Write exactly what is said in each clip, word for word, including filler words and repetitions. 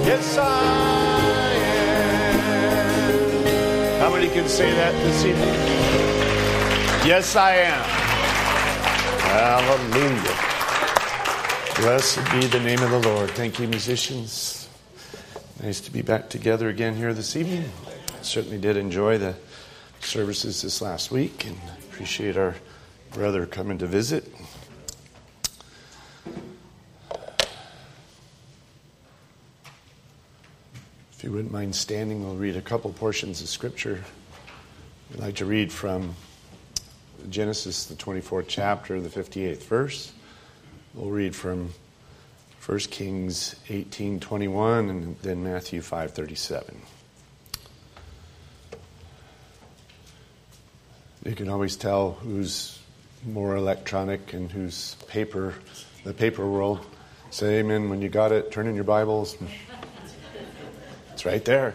Yes, I am. How many can say that this evening? Yes, I am. Hallelujah. Blessed be the name of the Lord. Thank you, musicians. Nice to be back together again here this evening. Certainly did enjoy the services this last week and appreciate our brother coming to visit. If you wouldn't mind standing, we'll read a couple portions of Scripture. I'd like to read from Genesis, the twenty-fourth chapter, the fifty-eighth verse. We'll read from First Kings eighteen twenty-one and then Matthew five thirty-seven. You can always tell who's more electronic and who's paper, the paper world. Say amen when you got it. Turn in your Bibles. It's right there.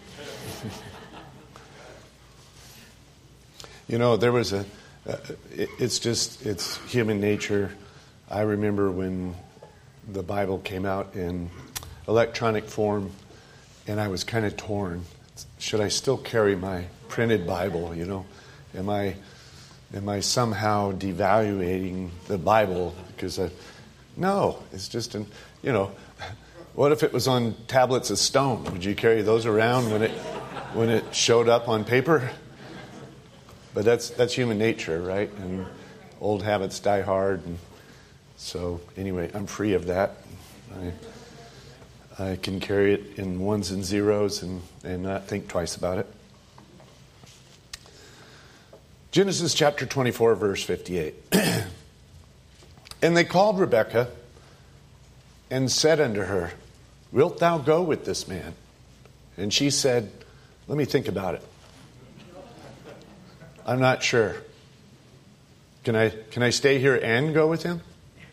You know, there was a, uh, it, it's just, it's human nature. I remember when the Bible came out in electronic form, and I was kind of torn. Should I still carry my printed Bible, you know? Am I am I somehow devaluating the Bible? Because I, no, it's just, an, you know, what if it was on tablets of stone? Would you carry those around when it when it showed up on paper? But that's that's human nature, right? And old habits die hard. And so anyway, I'm free of that. I I can carry it in ones and zeros and, and not think twice about it. Genesis chapter twenty-four, verse fifty-eight. And they called Rebekah and said unto her, Wilt thou go with this man? And she said, Let me think about it. I'm not sure. Can I can I stay here and go with him?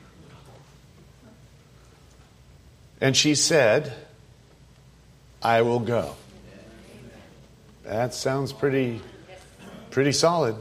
And she said, I will go. That sounds pretty pretty solid.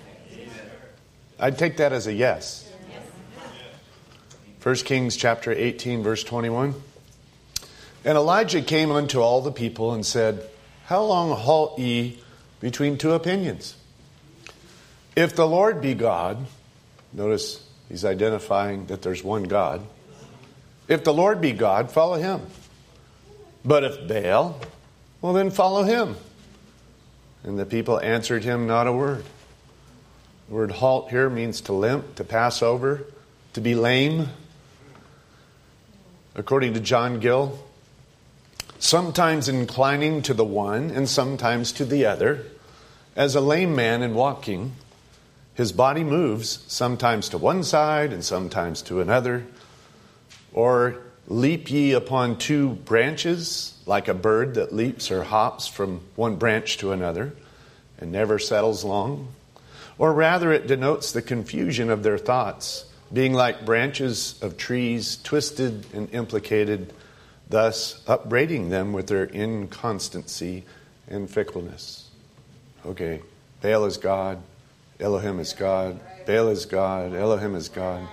I'd take that as a yes. First Kings chapter eighteen, verse twenty-one. And Elijah came unto all the people and said, How long halt ye between two opinions? If the Lord be God, notice he's identifying that there's one God. If the Lord be God, follow him. But if Baal, well then follow him. And the people answered him not a word. The word halt here means to limp, to pass over, to be lame. According to John Gill, sometimes inclining to the one and sometimes to the other. As a lame man in walking, his body moves sometimes to one side and sometimes to another. Or leap ye upon two branches, like a bird that leaps or hops from one branch to another and never settles long. Or rather it denotes the confusion of their thoughts, being like branches of trees twisted and implicated, thus upbraiding them with their inconstancy and fickleness. Okay, Baal is God, Elohim is God, Baal is God, Elohim is God.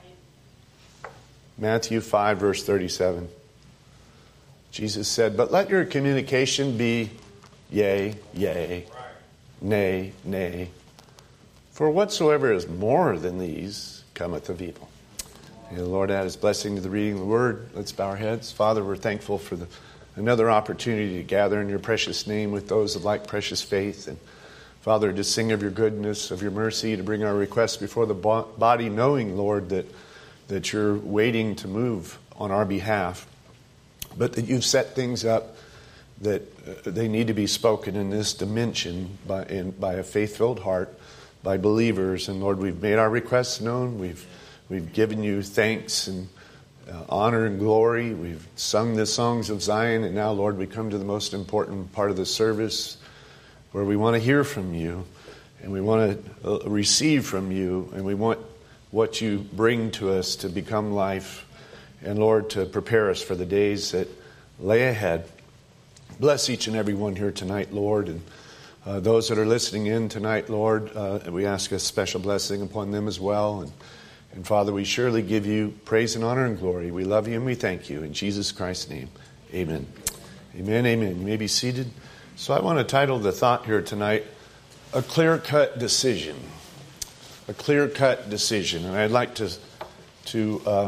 Matthew five, verse thirty-seven. Jesus said, But let your communication be yea, yea, nay, nay. For whatsoever is more than these cometh of evil. May the Lord add his blessing to the reading of the word. Let's bow our heads. Father, we're thankful for the, another opportunity to gather in your precious name with those of like precious faith. And Father, to sing of your goodness, of your mercy, to bring our requests before the body, knowing, Lord, that, that you're waiting to move on our behalf. But that you've set things up that uh, they need to be spoken in this dimension by, in, by a faith-filled heart, by believers. And Lord, we've made our requests known. We've we've given you thanks and uh, honor and glory. We've sung the songs of Zion. And now, Lord, we come to the most important part of the service where we want to hear from you and we want to uh, receive from you. And we want what you bring to us to become life. And Lord, to prepare us for the days that lay ahead. Bless each and every one here tonight, Lord. And Uh, those that are listening in tonight, Lord, uh, we ask a special blessing upon them as well. And, and Father, we surely give you praise and honor and glory. We love you and we thank you. In Jesus Christ's name, Amen. Amen, amen. You may be seated. So I want to title the thought here tonight, A Clear-Cut Decision. A clear-cut decision. And I'd like to to uh,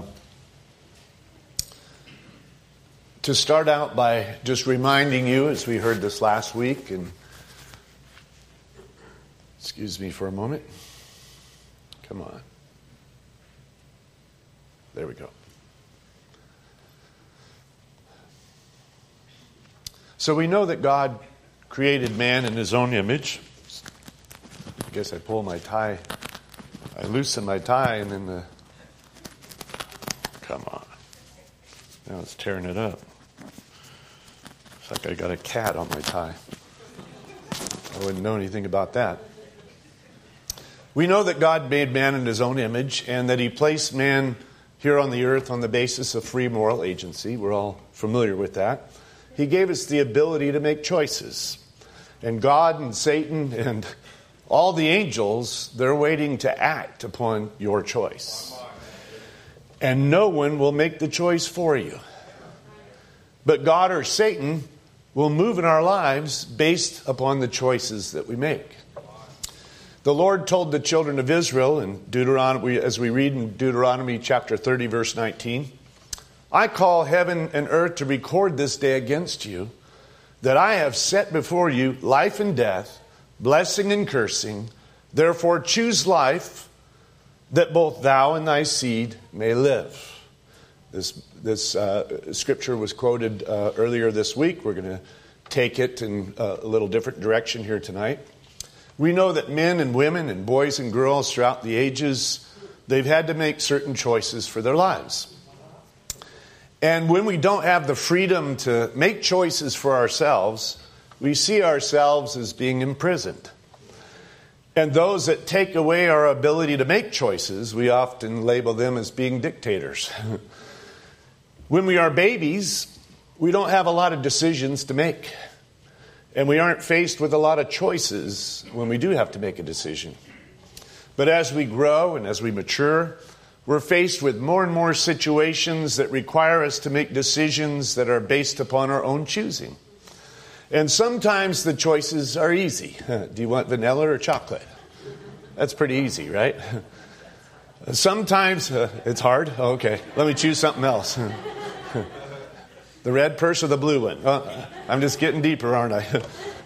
to start out by just reminding you, as we heard this last week, and excuse me for a moment. Come on. There we go. So we know that God created man in his own image. I guess I pull my tie. I loosen my tie and then the... Come on. Now it's tearing it up. It's like I got a cat on my tie. I wouldn't know anything about that. We know that God made man in his own image and that he placed man here on the earth on the basis of free moral agency. We're all familiar with that. He gave us the ability to make choices. And God and Satan and all the angels, they're waiting to act upon your choice. And no one will make the choice for you. But God or Satan will move in our lives based upon the choices that we make. The Lord told the children of Israel in Deuteronomy, as we read in Deuteronomy chapter thirty, verse nineteen, I call heaven and earth to record this day against you, that I have set before you life and death, blessing and cursing. Therefore choose life, that both thou and thy seed may live. This, this uh, scripture was quoted uh, earlier this week. We're going to take it in a little different direction here tonight. We know that men and women and boys and girls throughout the ages, they've had to make certain choices for their lives. And when we don't have the freedom to make choices for ourselves, we see ourselves as being imprisoned. And those that take away our ability to make choices, we often label them as being dictators. When we are babies, we don't have a lot of decisions to make. And we aren't faced with a lot of choices when we do have to make a decision. But as we grow and as we mature, we're faced with more and more situations that require us to make decisions that are based upon our own choosing. And sometimes the choices are easy. Do you want vanilla or chocolate? That's pretty easy, right? Sometimes uh, it's hard. Oh, okay, let me choose something else. The red purse or the blue one? Oh, I'm just getting deeper, aren't I?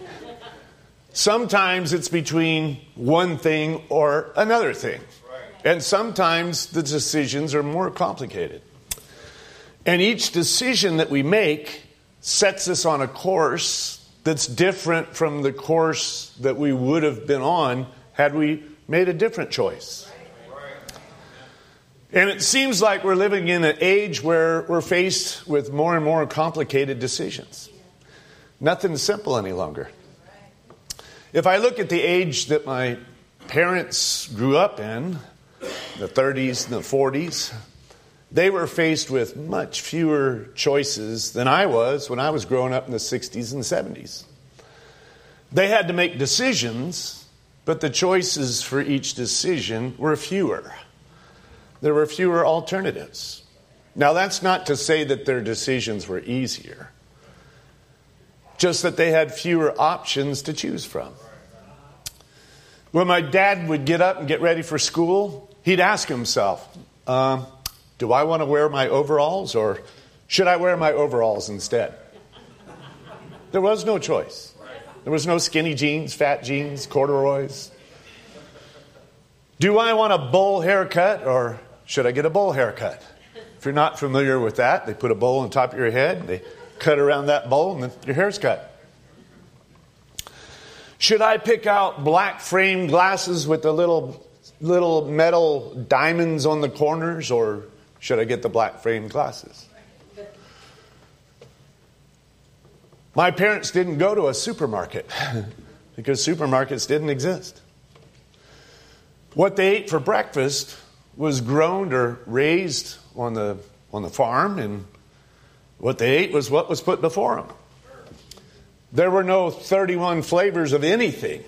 Sometimes it's between one thing or another thing. And sometimes the decisions are more complicated. And each decision that we make sets us on a course that's different from the course that we would have been on had we made a different choice. And it seems like we're living in an age where we're faced with more and more complicated decisions. Nothing's simple any longer. If I look at the age that my parents grew up in, the thirties and the forties, they were faced with much fewer choices than I was when I was growing up in the sixties and seventies. They had to make decisions, but the choices for each decision were fewer. There were fewer alternatives. Now, that's not to say that their decisions were easier, just that they had fewer options to choose from. When my dad would get up and get ready for school, he'd ask himself, um, do I want to wear my overalls or should I wear my overalls instead? There was no choice. There was no skinny jeans, fat jeans, corduroys. Do I want a bowl haircut or should I get a bowl haircut? If you're not familiar with that, they put a bowl on top of your head, they cut around that bowl, and then your hair's cut. Should I pick out black frame glasses with the little little metal diamonds on the corners, or should I get the black frame glasses? My parents didn't go to a supermarket because supermarkets didn't exist. What they ate for breakfast was grown or raised on the on the farm, and what they ate was what was put before them. There were no thirty-one flavors of anything.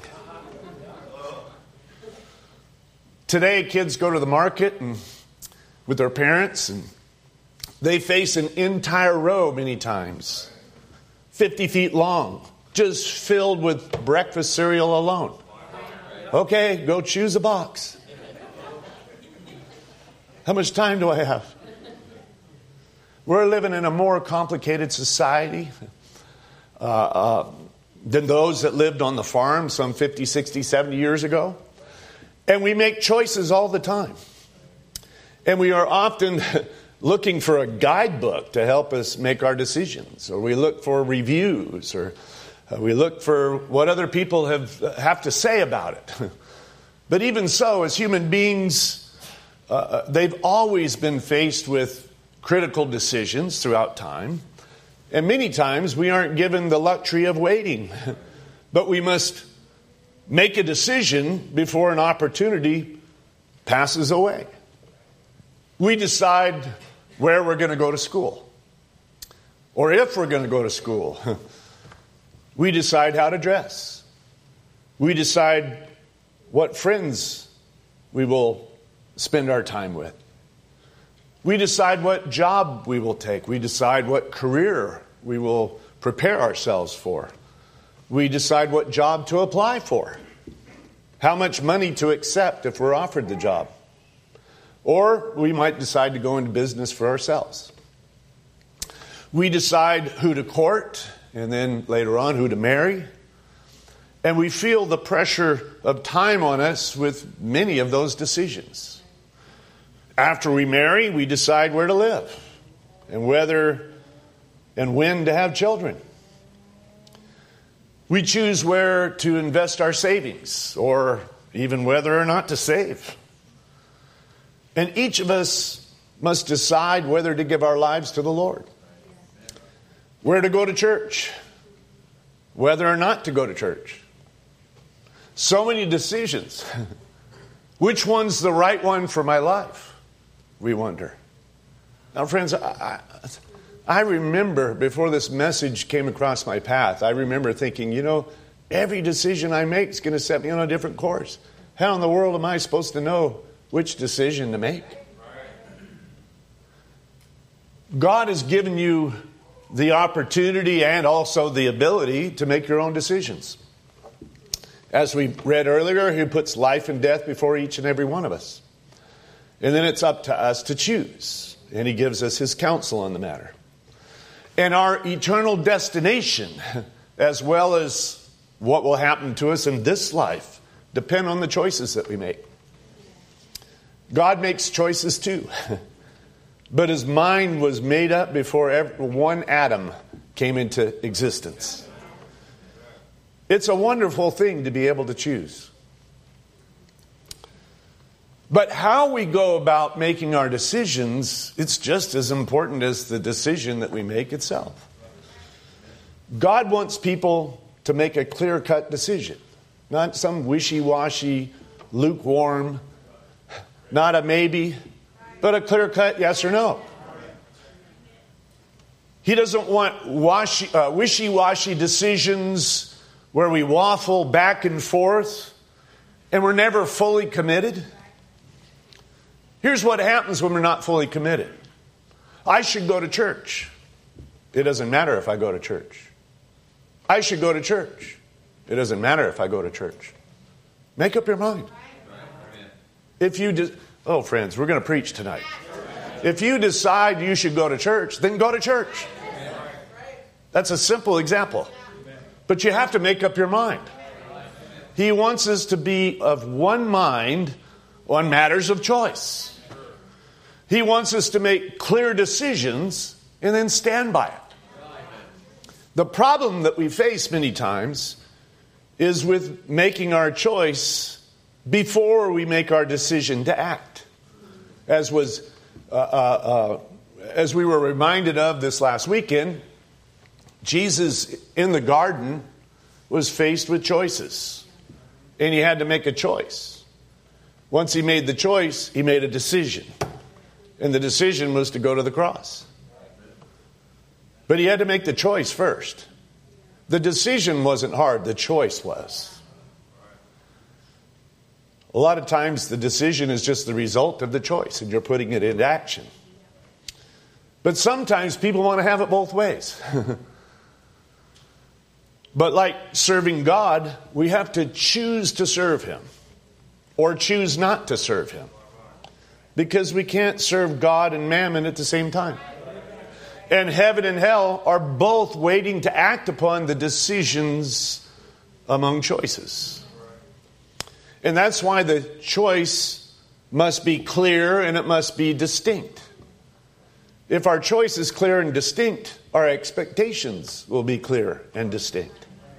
Today, kids go to the market and with their parents, and They face an entire row many times, fifty feet long, just filled with breakfast cereal alone. Okay, go choose a box. How much time do I have? We're living in a more complicated society uh, uh, than those that lived on the farm some fifty, sixty, seventy years ago. And we make choices all the time. And we are often looking for a guidebook to help us make our decisions. Or we look for reviews. Or uh, we look for what other people have, have to say about it. But even so, as human beings, uh, they've always been faced with critical decisions throughout time. And many times we aren't given the luxury of waiting. But we must make a decision before an opportunity passes away. We decide where we're going to go to school. Or if we're going to go to school. We decide how to dress. We decide what friends we will spend our time with. We decide what job we will take. We decide what career we will prepare ourselves for. We decide what job to apply for. How much money to accept if we're offered the job. Or we might decide to go into business for ourselves. We decide who to court, and then later on who to marry. And we feel the pressure of time on us with many of those decisions. After we marry, we decide where to live and whether and when to have children. We choose where to invest our savings or even whether or not to save. And each of us must decide whether to give our lives to the Lord, where to go to church, whether or not to go to church. So many decisions. Which one's the right one for my life? We wonder. Now, friends, I, I remember before this message came across my path, I remember thinking, you know, every decision I make is going to set me on a different course. How in the world am I supposed to know which decision to make? God has given you the opportunity and also the ability to make your own decisions. As we read earlier, He puts life and death before each and every one of us. And then it's up to us to choose. And He gives us His counsel on the matter. And our eternal destination, as well as what will happen to us in this life, depend on the choices that we make. God makes choices too. But His mind was made up before every, one atom came into existence. It's a wonderful thing to be able to choose. But how we go about making our decisions, it's just as important as the decision that we make itself. God wants people to make a clear-cut decision. Not some wishy-washy, lukewarm, not a maybe, but a clear-cut yes or no. He doesn't want washy, uh, wishy-washy decisions where we waffle back and forth and we're never fully committed. Here's what happens when we're not fully committed. I should go to church. It doesn't matter if I go to church. I should go to church. It doesn't matter if I go to church. Make up your mind. If you de- oh, friends, we're going to preach tonight. If you decide you should go to church, then go to church. That's a simple example. But you have to make up your mind. He wants us to be of one mind on matters of choice. He wants us to make clear decisions and then stand by it. The problem that we face many times is with making our choice before we make our decision to act. As was, uh, uh, uh, as we were reminded of this last weekend, Jesus in the garden was faced with choices. And He had to make a choice. Once He made the choice, He made a decision. And the decision was to go to the cross. But He had to make the choice first. The decision wasn't hard, the choice was. A lot of times the decision is just the result of the choice, and you're putting it into action. But sometimes people want to have it both ways. But like serving God, we have to choose to serve Him or choose not to serve Him. Because we can't serve God and mammon at the same time. And heaven and hell are both waiting to act upon the decisions among choices. And that's why the choice must be clear and it must be distinct. If our choice is clear and distinct, our expectations will be clear and distinct.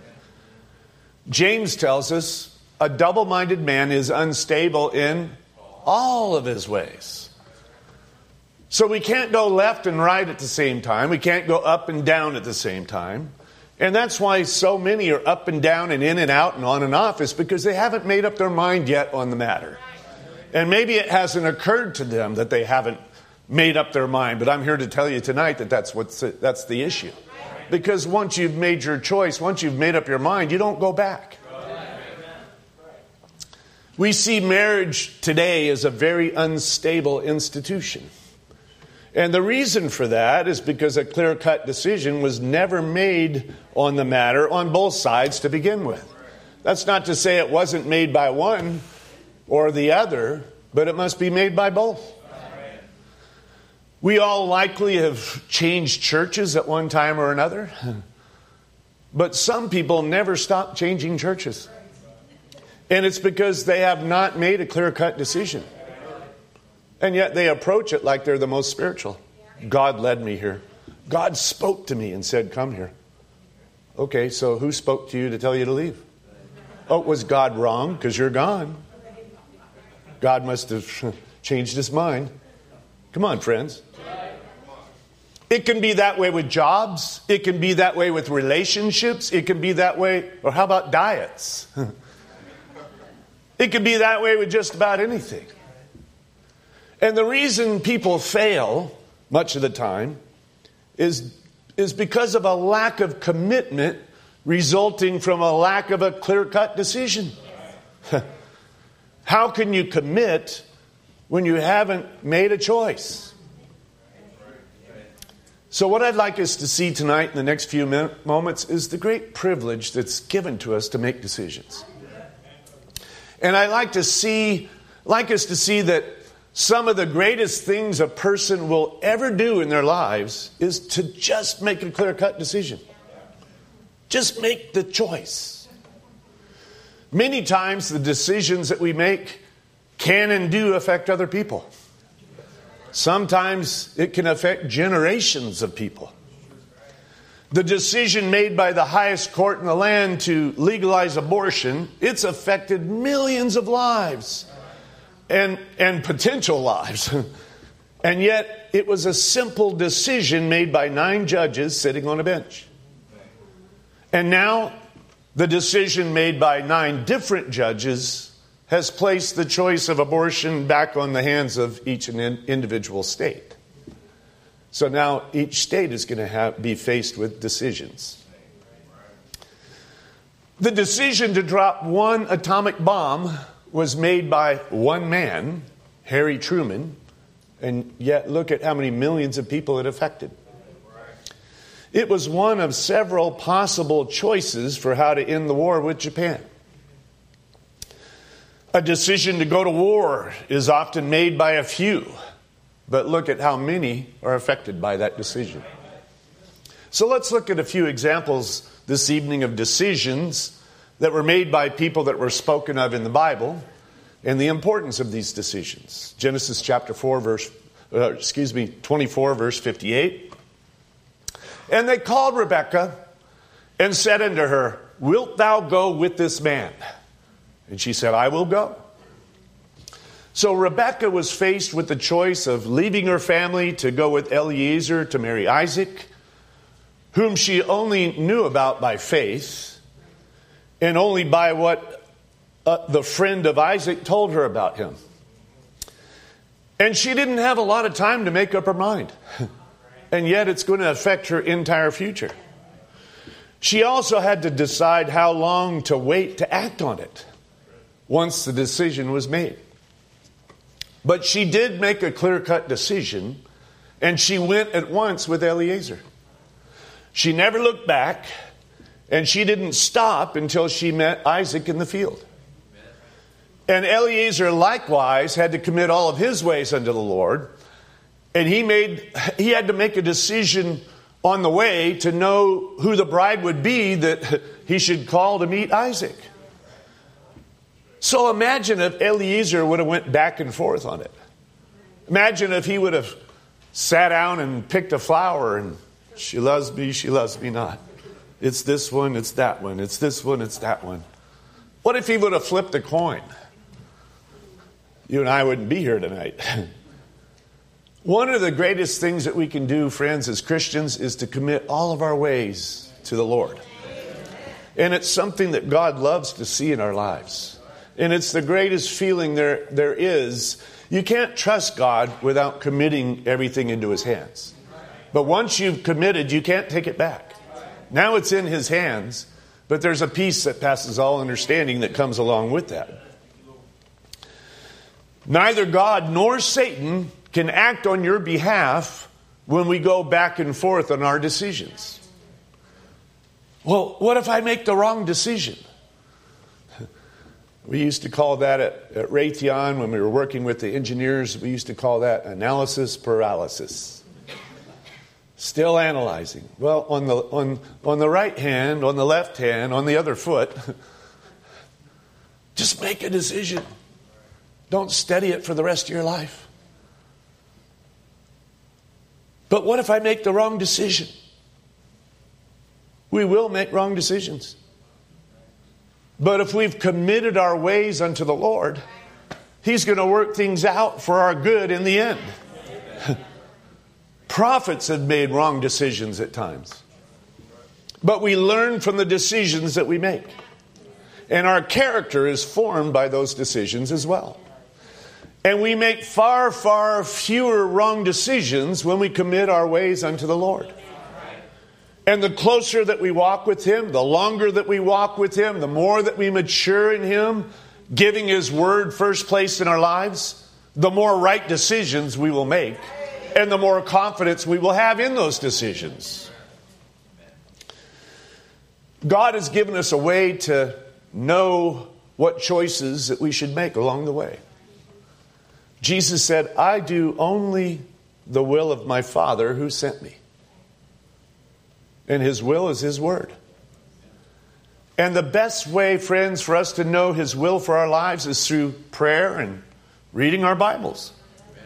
James tells us a double-minded man is unstable in all of his ways. So we can't go left and right at the same time. We can't go up and down at the same time. And that's why so many are up and down and in and out and on and off, is because they haven't made up their mind yet on the matter. And maybe it hasn't occurred to them that they haven't made up their mind. But I'm here to tell you tonight that that's, what's, that's the issue. Because once you've made your choice, once you've made up your mind, you don't go back. We see marriage today as a very unstable institution. And the reason for that is because a clear-cut decision was never made on the matter on both sides to begin with. That's not to say it wasn't made by one or the other, but it must be made by both. We all likely have changed churches at one time or another. But some people never stop changing churches. And it's because they have not made a clear-cut decision. And yet they approach it like they're the most spiritual. God led me here. God spoke to me and said, come here. Okay, so who spoke to you to tell you to leave? Oh, was God wrong? Because you're gone. God must have changed his mind. Come on, friends. It can be that way with jobs. It can be that way with relationships. It can be that way, or how about diets? It can be that way with just about anything. And the reason people fail, much of the time, is, is because of a lack of commitment resulting from a lack of a clear-cut decision. How can you commit when you haven't made a choice? So what I'd like us to see tonight in the next few min- moments is the great privilege that's given to us to make decisions. And I'd like to see, like us to see that some of the greatest things a person will ever do in their lives is to just make a clear-cut decision. Just make the choice. Many times the decisions that we make can and do affect other people. Sometimes it can affect generations of people. The decision made by the highest court in the land to legalize abortion, it's affected millions of lives and, and potential lives. And yet it was a simple decision made by nine judges sitting on a bench. And now the decision made by nine different judges has placed the choice of abortion back on the hands of each individual state. So now each state is going to have, be faced with decisions. The decision to drop one atomic bomb was made by one man, Harry Truman, and yet look at how many millions of people it affected. It was one of several possible choices for how to end the war with Japan. A decision to go to war is often made by a few, but look at how many are affected by that decision. So let's look at a few examples this evening of decisions that were made by people that were spoken of in the Bible and the importance of these decisions. Genesis chapter four, verse, uh, excuse me, twenty-four, verse fifty-eight. And they called Rebekah and said unto her, wilt thou go with this man? And she said, I will go. So Rebekah was faced with the choice of leaving her family to go with Eliezer to marry Isaac, whom she only knew about by faith, and only by what uh, the friend of Isaac told her about him. And she didn't have a lot of time to make up her mind. And yet it's going to affect her entire future. She also had to decide how long to wait to act on it once the decision was made. But she did make a clear-cut decision, And she went at once with Eliezer. She never looked back, and she didn't stop until she met Isaac in the field. And Eliezer likewise had to commit all of his ways unto the Lord. And he made he had to make a decision on the way to know who the bride would be that he should call to meet Isaac. So imagine if Eliezer would have went back and forth on it. Imagine if he would have sat down and picked a flower and she loves me, she loves me not. It's this one, it's that one. It's this one, it's that one. What if he would have flipped a coin? You and I wouldn't be here tonight. One of the greatest things that we can do, friends, as Christians, is to commit all of our ways to the Lord. And it's something that God loves to see in our lives. And it's the greatest feeling there, there is. You can't trust God without committing everything into His hands. But once you've committed, you can't take it back. Now it's in His hands, but there's a peace that passes all understanding that comes along with that. Neither God nor Satan can act on your behalf when we go back and forth on our decisions. Well, what if I make the wrong decision? We used to call that at, at Raytheon, when we were working with the engineers, we used to call that analysis paralysis. Still analyzing. Well, on the on on the right hand, on the left hand, on the other foot, just make a decision. Don't steady it for the rest of your life. But what if I make the wrong decision? We will make wrong decisions. But if we've committed our ways unto the Lord, He's going to work things out for our good in the end. Prophets have made wrong decisions at times. But we learn from the decisions that we make. And our character is formed by those decisions as well. And we make far, far fewer wrong decisions when we commit our ways unto the Lord. And the closer that we walk with Him, the longer that we walk with Him, the more that we mature in Him, giving His Word first place in our lives, the more right decisions we will make, and the more confidence we will have in those decisions. God has given us a way to know what choices that we should make along the way. Jesus said, I do only the will of my Father who sent me. And His will is His Word. And the best way, friends, for us to know His will for our lives is through prayer and reading our Bibles.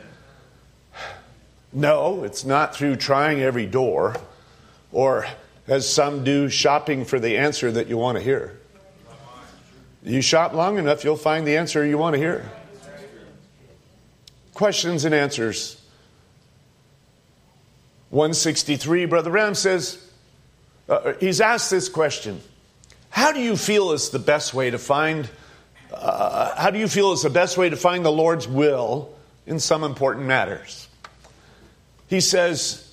No, it's not through trying every door, or, as some do, shopping for the answer that you want to hear. You shop long enough, you'll find the answer you want to hear. Questions and answers. one sixty-three, Brother Ram says, uh, he's asked this question. How do you feel is the best way to find, uh, how do you feel is the best way to find the Lord's will in some important matters? He says,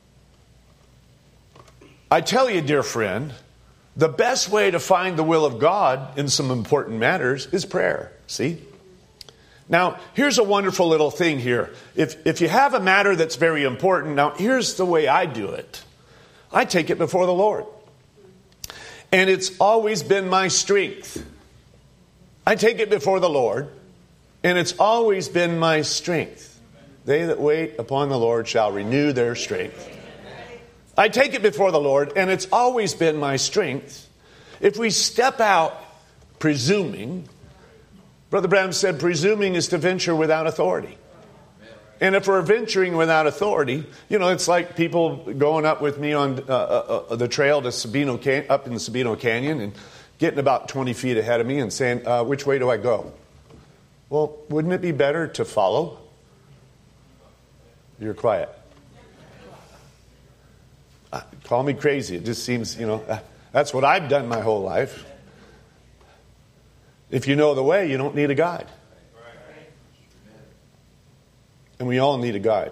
I tell you, dear friend, the best way to find the will of God in some important matters is prayer. See? Now, here's a wonderful little thing here. If, if you have a matter that's very important, now here's the way I do it. I take it before the Lord. And it's always been my strength. I take it before the Lord, and it's always been my strength. They that wait upon the Lord shall renew their strength. I take it before the Lord, and it's always been my strength. If we step out presuming, Brother Branham said presuming is to venture without authority. And if we're venturing without authority, you know, it's like people going up with me on uh, uh, the trail to Sabino Can- up in the Sabino Canyon and getting about twenty feet ahead of me and saying, uh, which way do I go? Well, wouldn't it be better to follow? You're quiet. Uh, call me crazy. It just seems, you know, uh, that's what I've done my whole life. If you know the way, you don't need a guide. And we all need a guide.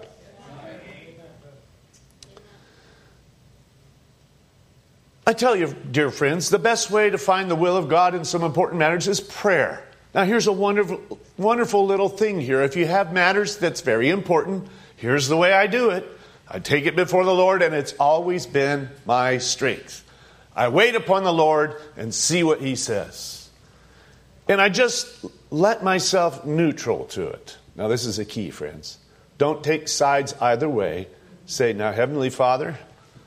I tell you, dear friends, the best way to find the will of God in some important matters is prayer. Now, here's a wonderful, wonderful little thing here. If you have matters that's very important, Here's the way I do it. I take it before the Lord, and it's always been my strength. I wait upon the Lord and see what He says. And I just let myself neutral to it. Now, this is a key, friends. Don't take sides either way. Say, now, Heavenly Father.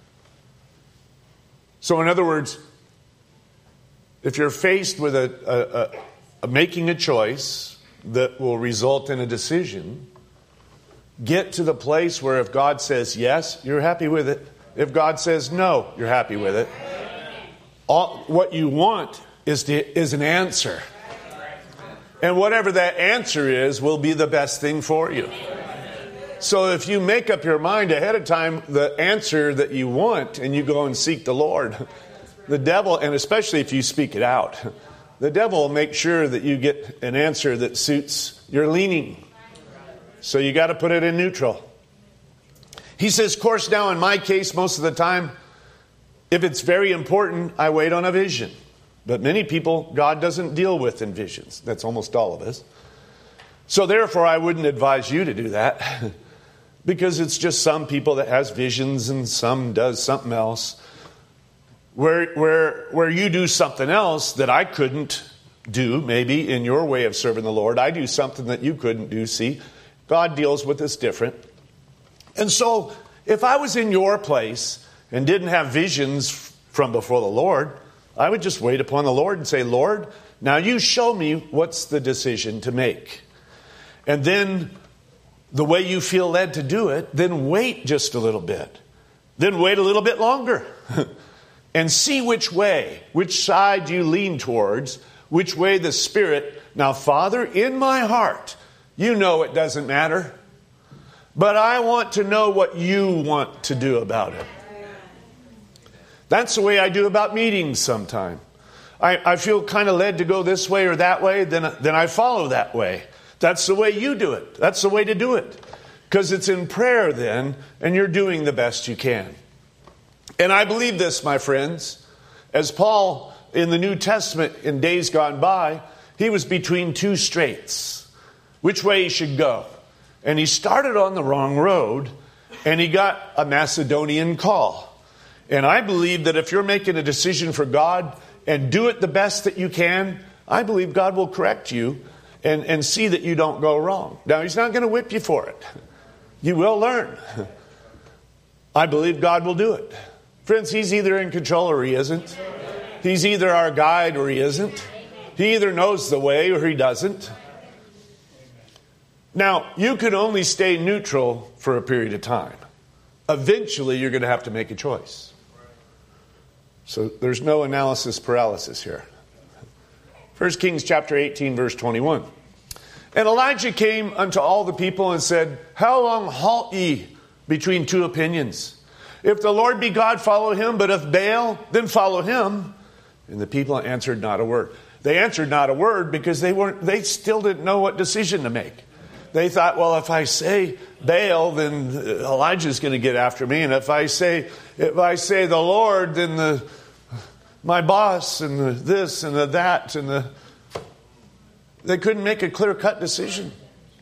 So, in other words, if you're faced with a, a, a, a making a choice that will result in a decision, get to the place where if God says yes, you're happy with it. If God says no, you're happy with it. All, what you want is, to, is an answer. And whatever that answer is will be the best thing for you. So if you make up your mind ahead of time the answer that you want and you go and seek the Lord, the devil, and especially if you speak it out, the devil will make sure that you get an answer that suits your leaning. So you got to put it in neutral. He says, of course, now in my case, most of the time, if it's very important, I wait on a vision. But many people, God doesn't deal with in visions. That's almost all of us. So therefore, I wouldn't advise you to do that. Because it's just some people that has visions and some does something else. Where, where, where you do something else that I couldn't do, maybe in your way of serving the Lord. I do something that you couldn't do, see. God deals with us different. And so, if I was in your place and didn't have visions from before the Lord, I would just wait upon the Lord and say, Lord, now you show me what's the decision to make. And then, the way you feel led to do it, then wait just a little bit. Then wait a little bit longer. And see which way, which side you lean towards, which way the Spirit. Now, Father, in my heart, you know it doesn't matter. But I want to know what you want to do about it. That's the way I do about meetings sometime. I, I feel kind of led to go this way or that way, then, then I follow that way. That's the way you do it. That's the way to do it. Because it's in prayer then, and you're doing the best you can. And I believe this, my friends. As Paul, in the New Testament, in days gone by, he was between two straits. Which way he should go. And he started on the wrong road, and he got a Macedonian call. And I believe that if you're making a decision for God and do it the best that you can, I believe God will correct you and, and see that you don't go wrong. Now, He's not going to whip you for it. You will learn. I believe God will do it. Friends, He's either in control or He isn't. He's either our guide or He isn't. He either knows the way or He doesn't. Now, you can only stay neutral for a period of time. Eventually, you're going to have to make a choice. So there's no analysis paralysis here. First Kings chapter eighteen, verse twenty-one. And Elijah came unto all the people and said, How long halt ye between two opinions? If the Lord be God, follow Him. But if Baal, then follow him. And the people answered not a word. They answered not a word because they weren't. They still didn't know what decision to make. They thought, well, if I say Baal, then Elijah's going to get after me. And if I say, if I say the Lord, then the my boss and the this and the that and the. They couldn't make a clear-cut decision.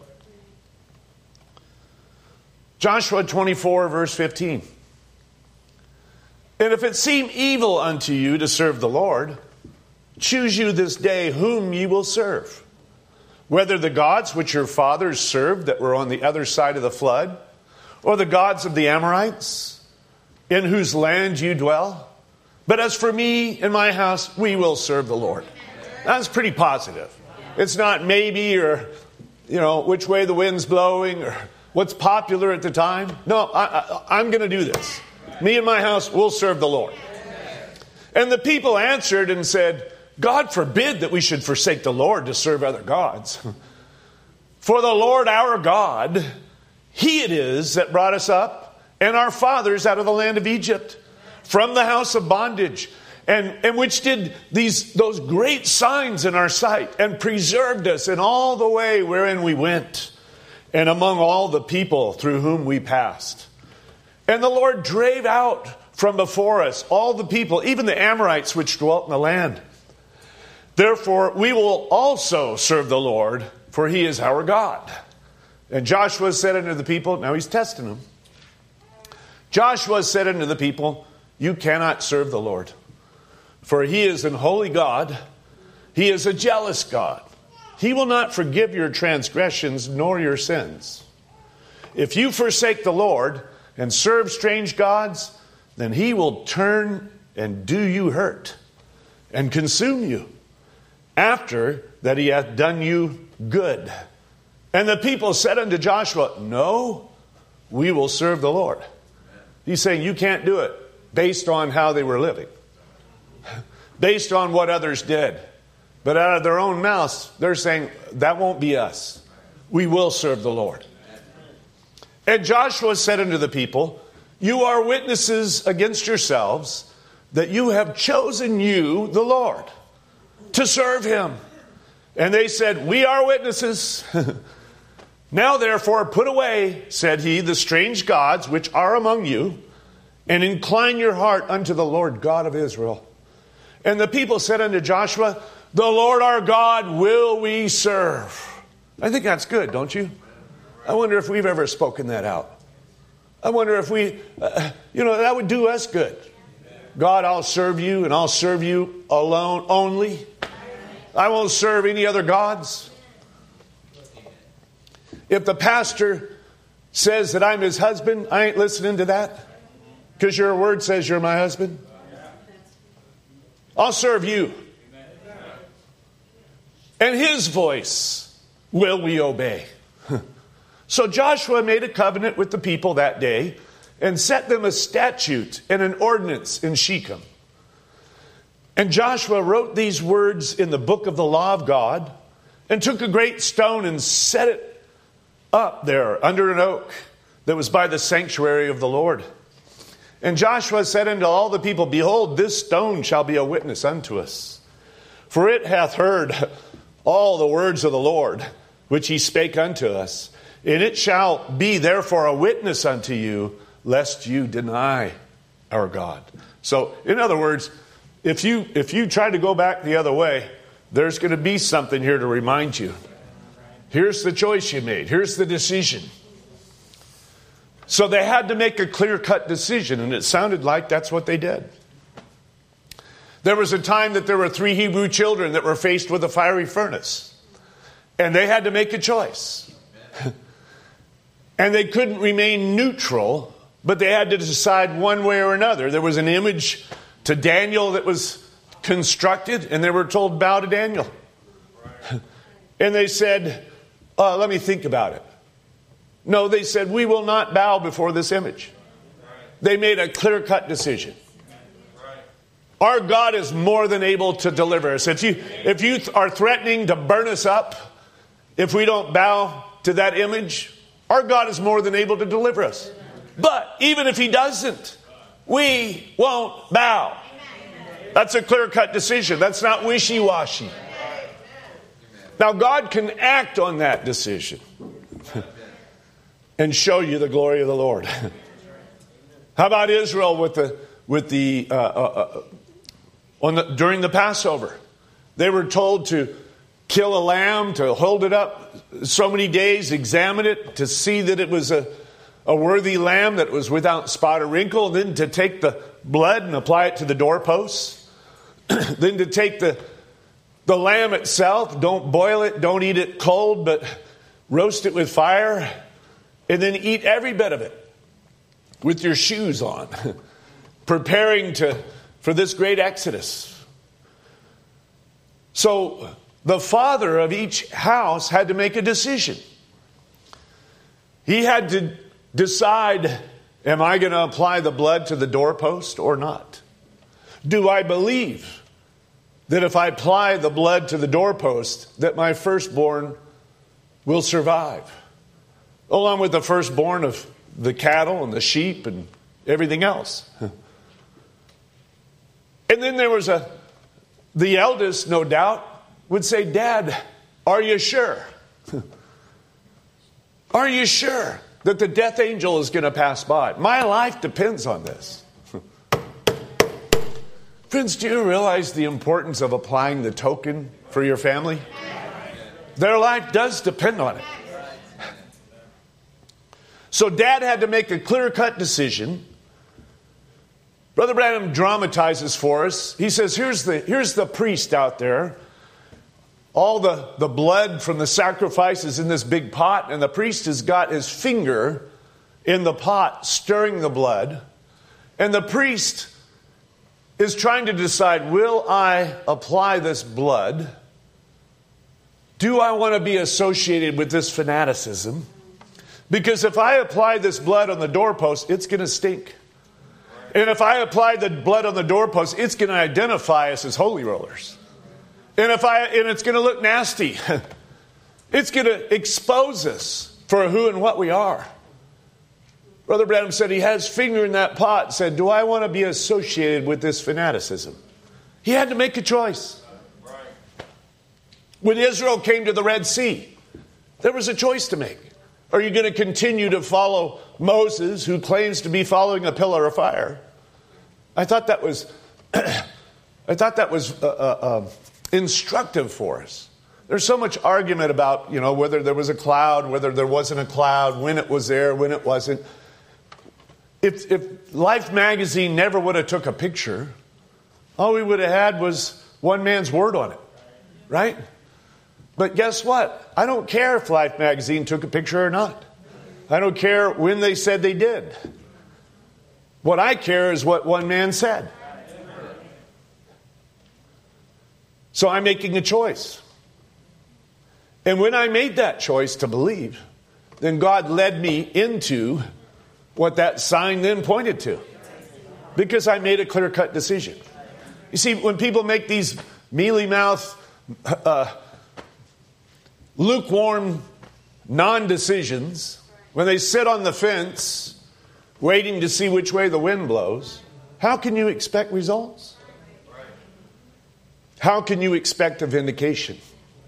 Joshua twenty-four, verse fifteen. And if it seem evil unto you to serve the Lord, choose you this day whom ye will serve. Whether the gods which your fathers served that were on the other side of the flood, or the gods of the Amorites, in whose land you dwell. But as for me and my house, we will serve the Lord. That's pretty positive. It's not maybe or, you know, which way the wind's blowing or what's popular at the time. No, I, I, I'm going to do this. Me and my house will serve the Lord. And the people answered and said, God forbid that we should forsake the Lord to serve other gods. For the Lord our God, He it is that brought us up and our fathers out of the land of Egypt, from the house of bondage, and, and which did these those great signs in our sight, and preserved us in all the way wherein we went, and among all the people through whom we passed. And the Lord drave out from before us all the people, even the Amorites which dwelt in the land. Therefore we will also serve the Lord, for He is our God. And Joshua said unto the people, now he's testing them. Joshua said unto the people, you cannot serve the Lord, for he is an holy God. He is a jealous God. He will not forgive your transgressions nor your sins. If you forsake the Lord and serve strange gods, then he will turn and do you hurt and consume you after that he hath done you good. And the people said unto Joshua, no, we will serve the Lord. He's saying you can't do it based on how they were living, based on what others did. But out of their own mouths, they're saying, that won't be us. We will serve the Lord. And Joshua said unto the people, you are witnesses against yourselves that you have chosen you, the Lord, to serve him. And they said, we are witnesses. Now therefore put away, said he, the strange gods which are among you, and incline your heart unto the Lord God of Israel. And the people said unto Joshua, the Lord our God will we serve. I think that's good, don't you? I wonder if we've ever spoken that out. I wonder if we, uh, you know, that would do us good. God, I'll serve you, and I'll serve you alone only. I won't serve any other gods. If the pastor says that I'm his husband, I ain't listening to that, because your word says you're my husband. I'll serve you. And his voice will we obey. So Joshua made a covenant with the people that day and set them a statute and an ordinance in Shechem. And Joshua wrote these words in the book of the law of God and took a great stone and set it up there under an oak that was by the sanctuary of the Lord. And Joshua said unto all the people, behold, this stone shall be a witness unto us. For it hath heard all the words of the Lord, which he spake unto us. And it shall be therefore a witness unto you, lest you deny our God. So, in other words, if you if you try to go back the other way, there's going to be something here to remind you. Here's the choice you made. Here's the decision. So they had to make a clear-cut decision, and it sounded like that's what they did. There was a time that there were three Hebrew children that were faced with a fiery furnace, and they had to make a choice. And they couldn't remain neutral, but they had to decide one way or another. There was an image to Daniel that was constructed, and they were told, bow to Daniel. And they said, uh, let me think about it. No, they said, we will not bow before this image. They made a clear-cut decision. Our God is more than able to deliver us. If you, if you are threatening to burn us up, if we don't bow to that image, our God is more than able to deliver us. But even if he doesn't, we won't bow. That's a clear-cut decision. That's not wishy-washy. Now, God can act on that decision and show you the glory of the Lord. How about Israel with the with the uh, uh, on the during the Passover? They were told to kill a lamb, to hold it up so many days, examine it to see that it was a, a worthy lamb that was without spot or wrinkle, then to take the blood and apply it to the doorposts, then to take the the lamb itself, don't boil it, don't eat it cold, but roast it with fire, and then eat every bit of it with your shoes on, preparing to for this great exodus. So the father of each house had to make a decision. He had to decide, am I going to apply the blood to the doorpost or not? Do I believe that if I apply the blood to the doorpost, that my firstborn will survive, along with the firstborn of the cattle and the sheep and everything else? And then there was a, the eldest, no doubt, would say, Dad, are you sure? Are you sure that the death angel is going to pass by? My life depends on this. Friends, do you realize the importance of applying the token for your family? Their life does depend on it. So Dad had to make a clear-cut decision. Brother Branham dramatizes for us. He says, here's the, here's the priest out there. All the, the blood from the sacrifice is in this big pot, and the priest has got his finger in the pot stirring the blood. And the priest is trying to decide, will I apply this blood? Do I want to be associated with this fanaticism? Because if I apply this blood on the doorpost, it's going to stink. And if I apply the blood on the doorpost, it's going to identify us as holy rollers. And if I and it's going to look nasty. It's going to expose us for who and what we are. Brother Branham said he has finger in that pot and said, do I want to be associated with this fanaticism? He had to make a choice. When Israel came to the Red Sea, there was a choice to make. Are you going to continue to follow Moses, who claims to be following a pillar of fire? I thought that was, I thought that was uh, uh, uh, instructive for us. There's so much argument about, you know, whether there was a cloud, whether there wasn't a cloud, when it was there, when it wasn't. If, if Life magazine never would have took a picture, all we would have had was one man's word on it, right? But guess what? I don't care if Life magazine took a picture or not. I don't care when they said they did. What I care is what one man said. So I'm making a choice. And when I made that choice to believe, then God led me into what that sign then pointed to. Because I made a clear-cut decision. You see, when people make these mealy-mouthed, uh, lukewarm non-decisions, when they sit on the fence waiting to see which way the wind blows, how can you expect results? How can you expect a vindication?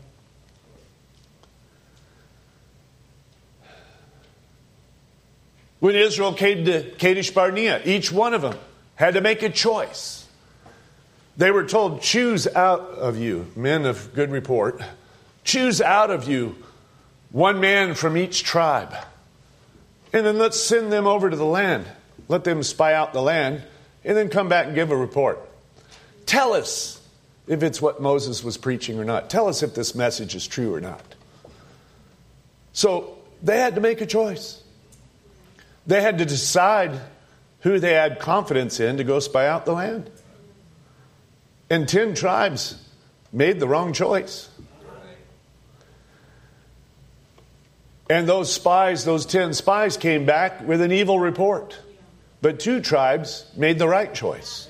When Israel came to Kadesh Barnea, each one of them had to make a choice. They were told, choose out of you, men of good report, choose out of you one man from each tribe. And then let's send them over to the land. Let them spy out the land and then come back and give a report. Tell us if it's what Moses was preaching or not. Tell us if this message is true or not. So they had to make a choice. They had to decide who they had confidence in to go spy out the land. And ten tribes made the wrong choice. And those spies, those ten spies came back with an evil report. But two tribes made the right choice.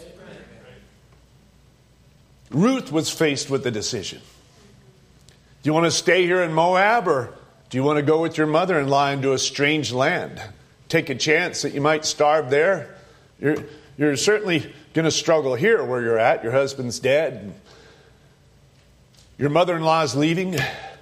Ruth was faced with the decision. Do you want to stay here in Moab, or do you want to go with your mother-in-law into a strange land? Take a chance that you might starve there. You're, you're certainly going to struggle here where you're at. Your husband's dead. Your mother-in-law is leaving.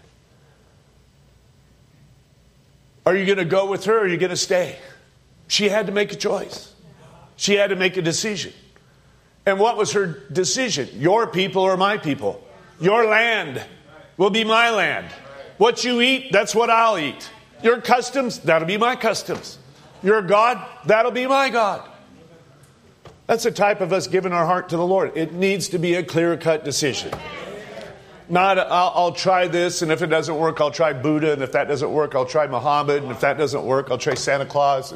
Are you going to go with her, or are you going to stay? She had to make a choice. She had to make a decision. And what was her decision? Your people or my people? Your land will be my land. What you eat, that's what I'll eat. Your customs, that'll be my customs. Your God, that'll be my God. That's the type of us giving our heart to the Lord. It needs to be a clear-cut decision. Not, a, I'll, I'll try this, and if it doesn't work, I'll try Buddha, and if that doesn't work, I'll try Muhammad, and if that doesn't work, I'll try Santa Claus.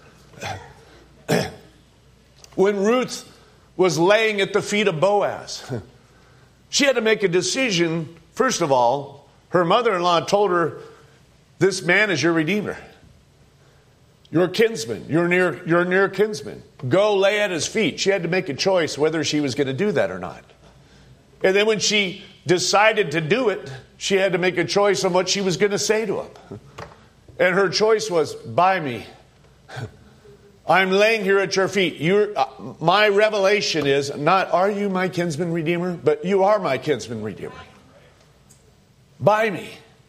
When Ruth was laying at the feet of Boaz, she had to make a decision. First of all, her mother-in-law told her, this man is your redeemer. Your kinsman, your near, your near kinsman. Go lay at his feet. She had to make a choice whether she was going to do that or not. And then when she decided to do it, she had to make a choice on what she was going to say to him. And her choice was, buy me. I'm laying here at your feet. You're, uh, my revelation is not, are you my kinsman redeemer? But you are my kinsman redeemer. Buy me.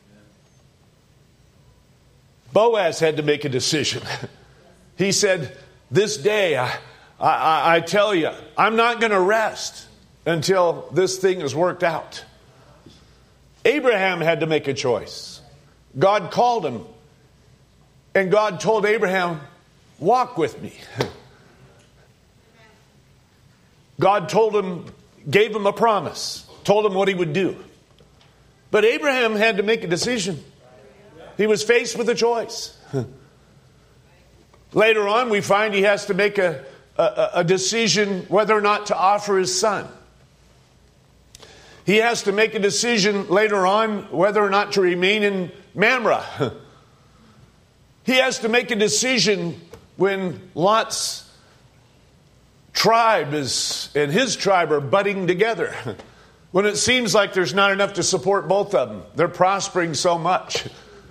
Boaz had to make a decision. He said, this day, I, I, I tell you, I'm not going to rest until this thing is worked out. Abraham had to make a choice. God called him. And God told Abraham, walk with me. God told him, gave him a promise, told him what he would do. But Abraham had to make a decision. He was faced with a choice. Later on, we find he has to make a, a, a decision whether or not to offer his son. He has to make a decision later on whether or not to remain in Mamre. He has to make a decision when Lot's tribe is and his tribe are budding together. When it seems like there's not enough to support both of them. They're prospering so much.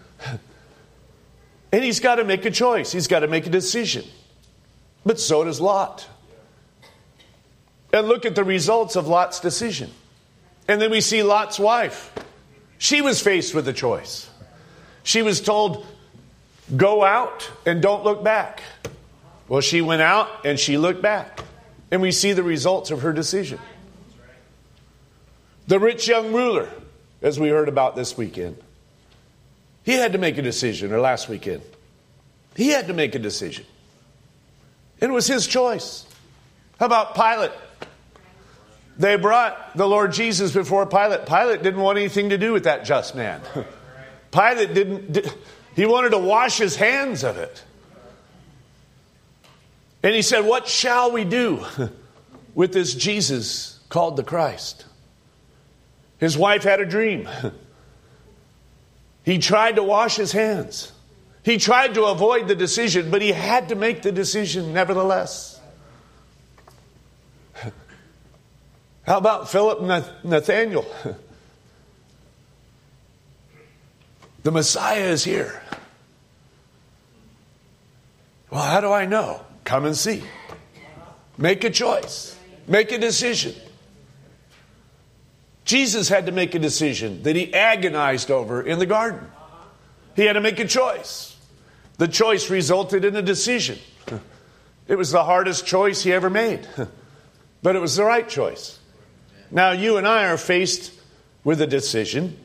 And he's got to make a choice. He's got to make a decision. But so does Lot. And look at the results of Lot's decision. And then we see Lot's wife. She was faced with a choice. She was told, go out and don't look back. Well, she went out and she looked back. And we see the results of her decision. The rich young ruler, as we heard about this weekend, he had to make a decision, or last weekend. He had to make a decision. It was his choice. How about Pilate? They brought the Lord Jesus before Pilate. Pilate didn't want anything to do with that just man. Pilate didn't, he wanted to wash his hands of it. And he said, what shall we do with this Jesus called the Christ? His wife had a dream. He tried to wash his hands. He tried to avoid the decision, but he had to make the decision nevertheless. How about Philip and Nathaniel? The Messiah is here. Well, how do I know? Come and see. Make a choice. Make a decision. Jesus had to make a decision that he agonized over in the garden. He had to make a choice. The choice resulted in a decision. It was the hardest choice he ever made. But it was the right choice. Now you and I are faced with a decision.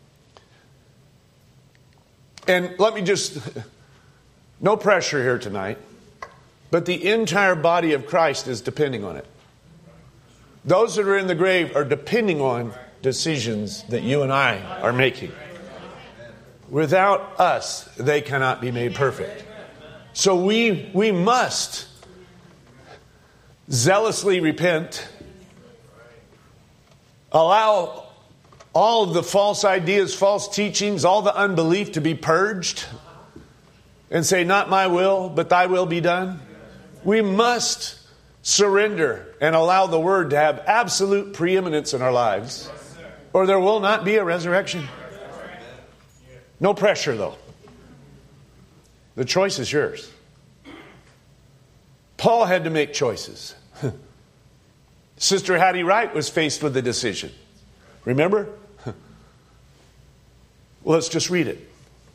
And let me just, no pressure here tonight, but the entire body of Christ is depending on it. Those that are in the grave are depending on decisions that you and I are making. Without us, they cannot be made perfect. So we we must zealously repent, allow all of the false ideas, false teachings, all the unbelief to be purged, and say, not my will, but thy will be done. We must surrender and allow the Word to have absolute preeminence in our lives, or there will not be a resurrection. No pressure, though. The choice is yours. Paul had to make choices. Sister Hattie Wright was faced with a decision. Remember? Well, let's just read it.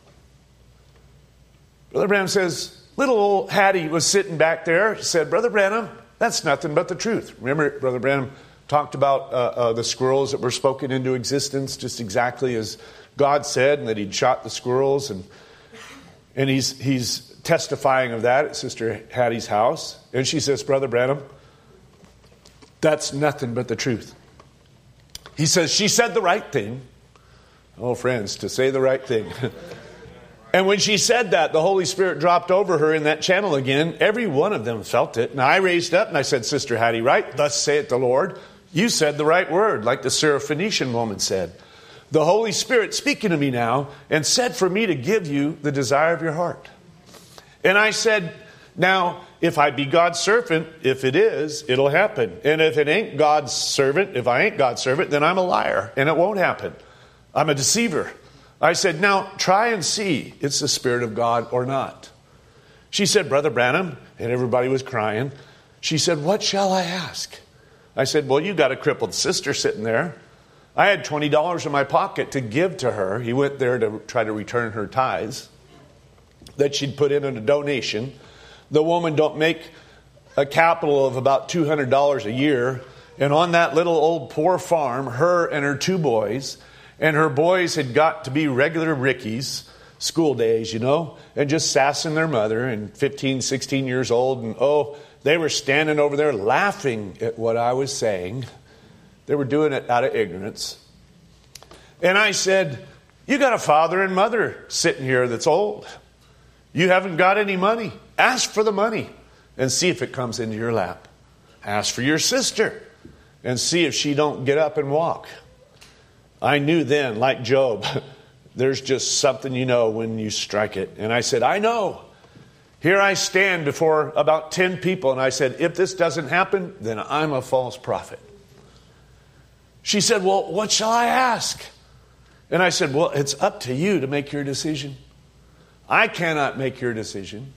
Brother Branham says, little old Hattie was sitting back there. He said, Brother Branham, that's nothing but the truth. Remember, Brother Branham talked about uh, uh, the squirrels that were spoken into existence just exactly as God said, and that he'd shot the squirrels. And and he's he's testifying of that at Sister Hattie's house. And she says, Brother Branham, that's nothing but the truth. He says, she said the right thing. Oh, friends, to say the right thing. And when she said that, the Holy Spirit dropped over her in that channel again. Every one of them felt it. And I raised up and I said, Sister Hattie Wright, thus saith the Lord, you said the right word, like the Syrophoenician woman said. The Holy Spirit speaking to me now and said for me to give you the desire of your heart. And I said, now, if I be God's servant, if it is, it'll happen. And if it ain't God's servant, if I ain't God's servant, then I'm a liar and it won't happen. I'm a deceiver. I said, now try and see it's the Spirit of God or not. She said, Brother Branham, and everybody was crying. She said, what shall I ask? I said, well, you got a crippled sister sitting there. I had twenty dollars in my pocket to give to her. He went there to try to return her tithes that she'd put in a donation. The woman don't make a capital of about two hundred dollars a year. And on that little old poor farm, her and her two boys, and her boys had got to be regular Rickies, school days, you know, and just sassing their mother, and fifteen, sixteen years old. And oh, they were standing over there laughing at what I was saying. They were doing it out of ignorance. And I said, you got a father and mother sitting here that's old. You haven't got any money. Ask for the money and see if it comes into your lap. Ask for your sister and see if she don't get up and walk. I knew then, like Job, there's just something you know when you strike it. And I said, I know. Here I stand before about ten people, and I said, if this doesn't happen, then I'm a false prophet. She said, well, what shall I ask? And I said, well, it's up to you to make your decision. I cannot make your decision.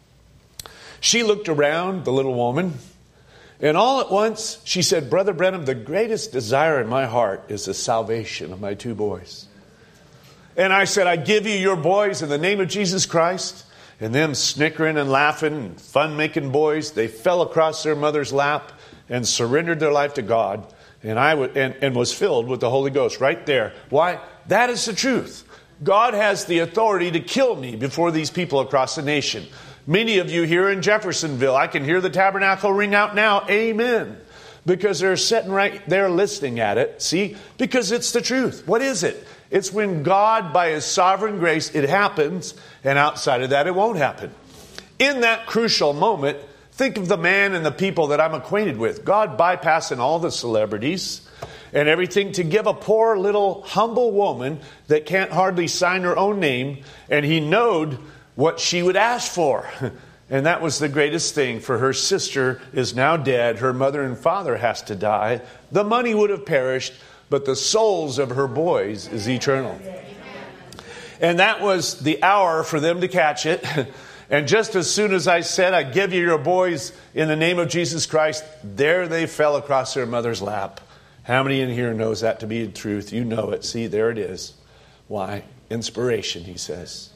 She looked around, the little woman, and all at once she said, Brother Branham, the greatest desire in my heart is the salvation of my two boys. And I said, I give you your boys in the name of Jesus Christ. And them snickering and laughing and fun-making boys, they fell across their mother's lap and surrendered their life to God. And I w- and, and was filled with the Holy Ghost right there. Why? That is the truth. God has the authority to kill me before these people across the nation. Many of you here in Jeffersonville, I can hear the tabernacle ring out now. Amen. Because they're sitting right there listening at it. See? Because it's the truth. What is it? It's when God, by His sovereign grace, it happens, and outside of that, it won't happen. In that crucial moment, think of the man and the people that I'm acquainted with. God bypassing all the celebrities and everything to give a poor little humble woman that can't hardly sign her own name, and He knowed what she would ask for. And that was the greatest thing, for her sister is now dead. Her mother and father has to die. The money would have perished, but the souls of her boys is eternal. And that was the hour for them to catch it. And just as soon as I said, I give you your boys in the name of Jesus Christ, there they fell across their mother's lap. How many in here knows that to be the truth? You know it. See, there it is. Why? Inspiration, he says.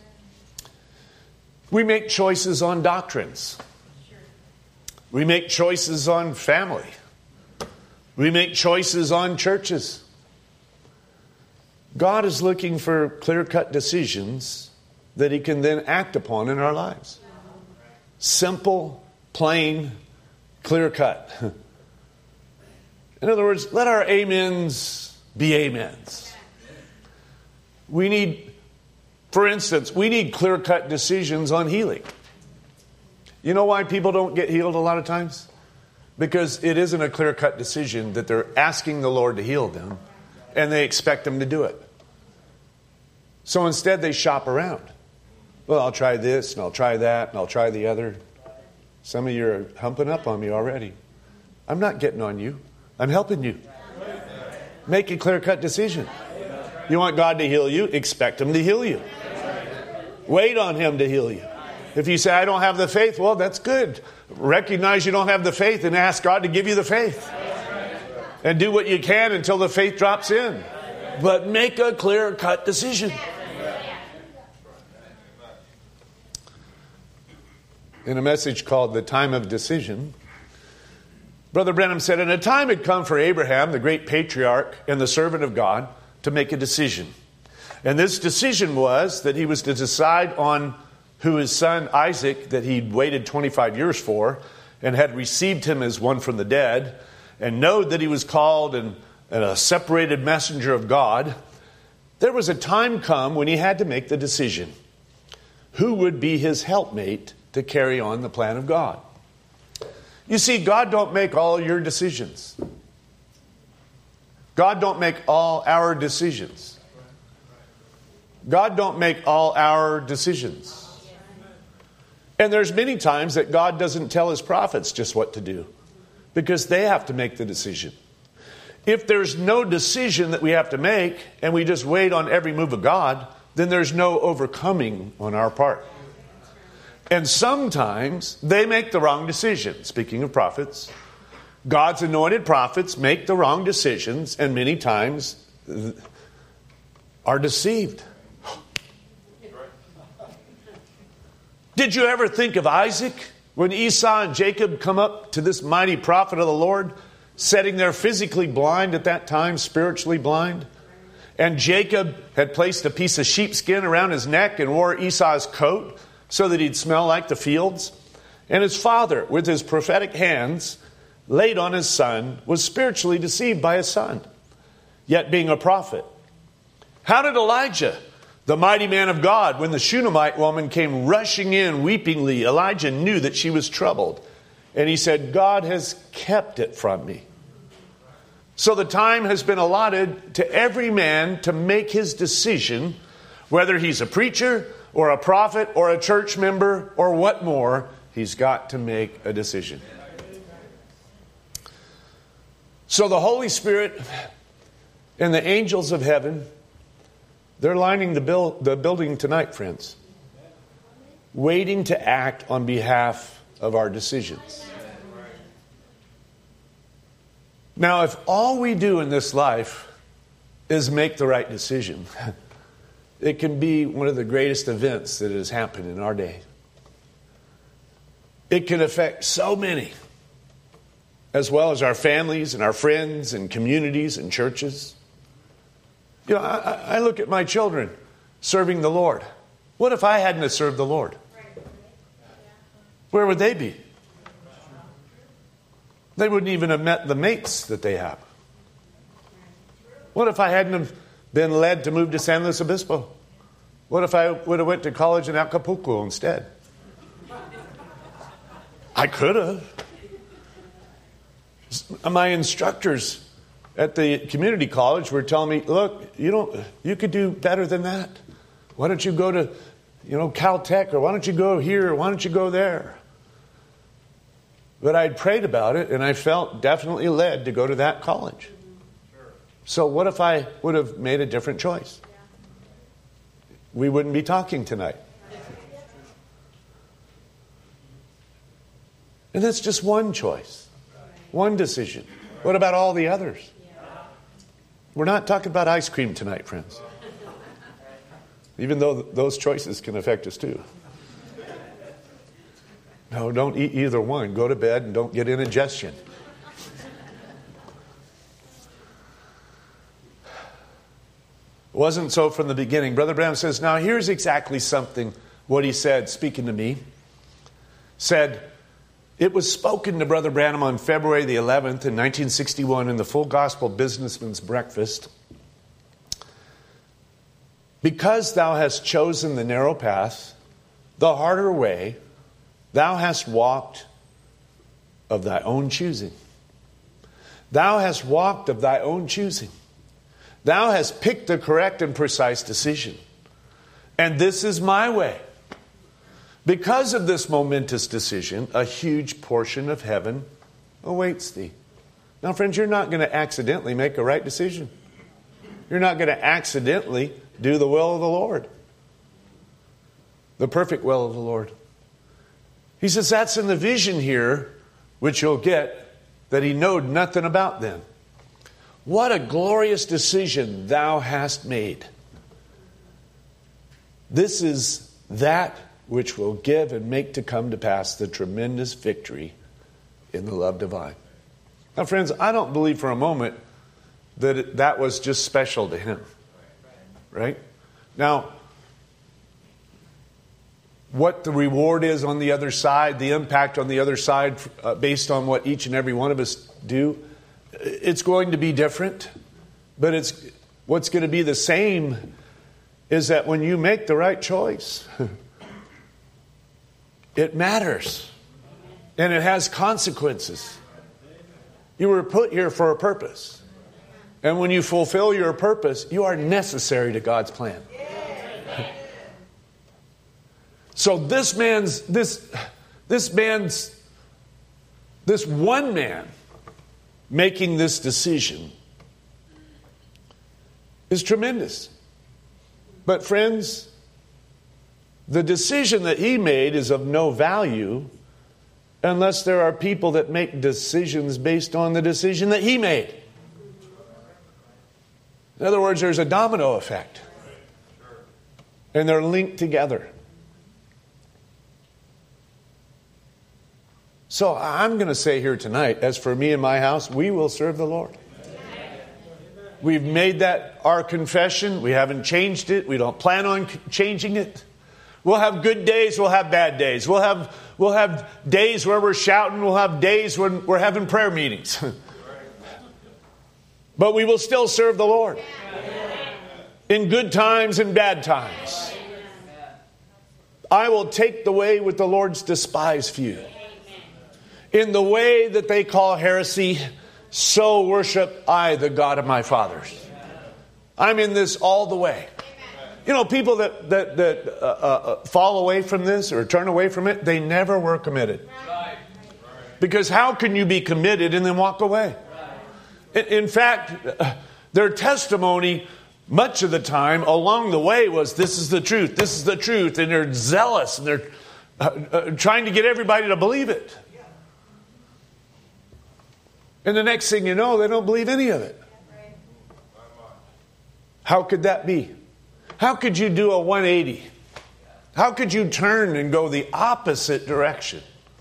We make choices on doctrines. We make choices on family. We make choices on churches. God is looking for clear-cut decisions that He can then act upon in our lives. Simple, plain, clear-cut. In other words, let our amens be amens. We need, for instance, we need clear-cut decisions on healing. You know why people don't get healed a lot of times? Because it isn't a clear-cut decision that they're asking the Lord to heal them, and they expect Him to do it. So instead they shop around. Well, I'll try this, and I'll try that, and I'll try the other. Some of you are humping up on me already. I'm not getting on you. I'm helping you. Make a clear-cut decision. You want God to heal you? Expect Him to heal you. Wait on Him to heal you. If you say, I don't have the faith, well, that's good. Recognize you don't have the faith and ask God to give you the faith. And do what you can until the faith drops in. But make a clear-cut decision. In a message called The Time of Decision, Brother Branham said, in a time had come for Abraham, the great patriarch and the servant of God, to make a decision. And this decision was that he was to decide on who his son Isaac, that he'd waited twenty-five years for, and had received him as one from the dead, and knowed that he was called and, and a separated messenger of God. There was a time come when he had to make the decision. Who would be his helpmate to carry on the plan of God? You see, God don't make all your decisions. God don't make all our decisions. God don't make all our decisions. And there's many times that God doesn't tell His prophets just what to do, because they have to make the decision. If there's no decision that we have to make, and we just wait on every move of God, then there's no overcoming on our part. And sometimes they make the wrong decision. Speaking of prophets, God's anointed prophets make the wrong decisions, and many times are deceived. Did you ever think of Isaac when Esau and Jacob come up to this mighty prophet of the Lord, sitting there physically blind at that time, spiritually blind? And Jacob had placed a piece of sheepskin around his neck and wore Esau's coat so that he'd smell like the fields. And his father, with his prophetic hands laid on his son, was spiritually deceived by his son, yet being a prophet. How did Elijah, the mighty man of God, when the Shunammite woman came rushing in weepingly, Elijah knew that she was troubled. And he said, God has kept it from me. So the time has been allotted to every man to make his decision, whether he's a preacher or a prophet or a church member or what more, he's got to make a decision. So the Holy Spirit and the angels of heaven, they're lining the, build, the building tonight, friends, waiting to act on behalf of our decisions. Now, if all we do in this life is make the right decision, it can be one of the greatest events that has happened in our day. It can affect so many, as well as our families and our friends and communities and churches. You know, I, I look at my children serving the Lord. What if I hadn't have served the Lord? Where would they be? They wouldn't even have met the mates that they have. What if I hadn't have been led to move to San Luis Obispo? What if I would have went to college in Acapulco instead? I could have. My instructors at the community college were telling me, look, you don't, you could do better than that. Why don't you go to, you know, Caltech, or why don't you go here, or why don't you go there? But I'd prayed about it, and I felt definitely led to go to that college. So what if I would have made a different choice? We wouldn't be talking tonight. And that's just one choice, one decision. What about all the others? We're not talking about ice cream tonight, friends. Even though those choices can affect us too. No, don't eat either one. Go to bed and don't get indigestion. It wasn't so from the beginning. Brother Branham says, now here's exactly something, what he said, speaking to me. Said, it was spoken to Brother Branham on February the eleventh in nineteen sixty-one in the Full Gospel Businessman's Breakfast. Because thou hast chosen the narrow path, the harder way, thou hast walked of thy own choosing. Thou hast walked of thy own choosing. Thou hast picked the correct and precise decision. And this is my way. Because of this momentous decision, a huge portion of heaven awaits thee. Now, friends, you're not going to accidentally make a right decision. You're not going to accidentally do the will of the Lord. The perfect will of the Lord. He says that's in the vision here, which you'll get, that he knowed nothing about then. What a glorious decision thou hast made. This is that which will give and make to come to pass the tremendous victory in the love divine. Now, friends, I don't believe for a moment that it, that was just special to him. Right? Now, what the reward is on the other side, the impact on the other side, uh, based on what each and every one of us do, it's going to be different. But it's what's going to be the same is that when you make the right choice, it matters. And it has consequences. You were put here for a purpose. And when you fulfill your purpose, you are necessary to God's plan. So this man's, this, this man's, this one man making this decision is tremendous. But friends, the decision that he made is of no value unless there are people that make decisions based on the decision that he made. In other words, there's a domino effect. And they're linked together. So I'm going to say here tonight, as for me and my house, we will serve the Lord. We've made that our confession. We haven't changed it. We don't plan on changing it. We'll have good days. We'll have bad days. We'll have, we'll have days where we're shouting. We'll have days when we're having prayer meetings. But we will still serve the Lord. In good times and bad times. I will take the way with the Lord's despised few. In the way that they call heresy, so worship I the God of my fathers. I'm in this all the way. You know, people that that, that uh, uh, fall away from this or turn away from it, they never were committed. Because how can you be committed and then walk away? In, in fact, uh, their testimony much of the time along the way was, this is the truth, this is the truth. And they're zealous and they're uh, uh, trying to get everybody to believe it. And the next thing you know, they don't believe any of it. How could that be? How could you do a one eighty? How could you turn and go the opposite direction?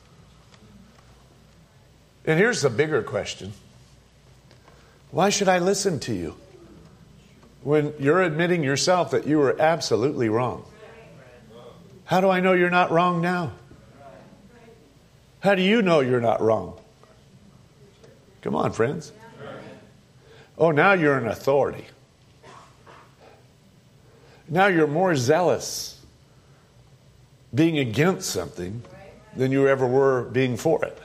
And here's the bigger question. Why should I listen to you when you're admitting yourself that you were absolutely wrong? How do I know you're not wrong now? How do you know you're not wrong? Come on, friends. Oh, now you're an authority. Now you're more zealous being against something than you ever were being for it.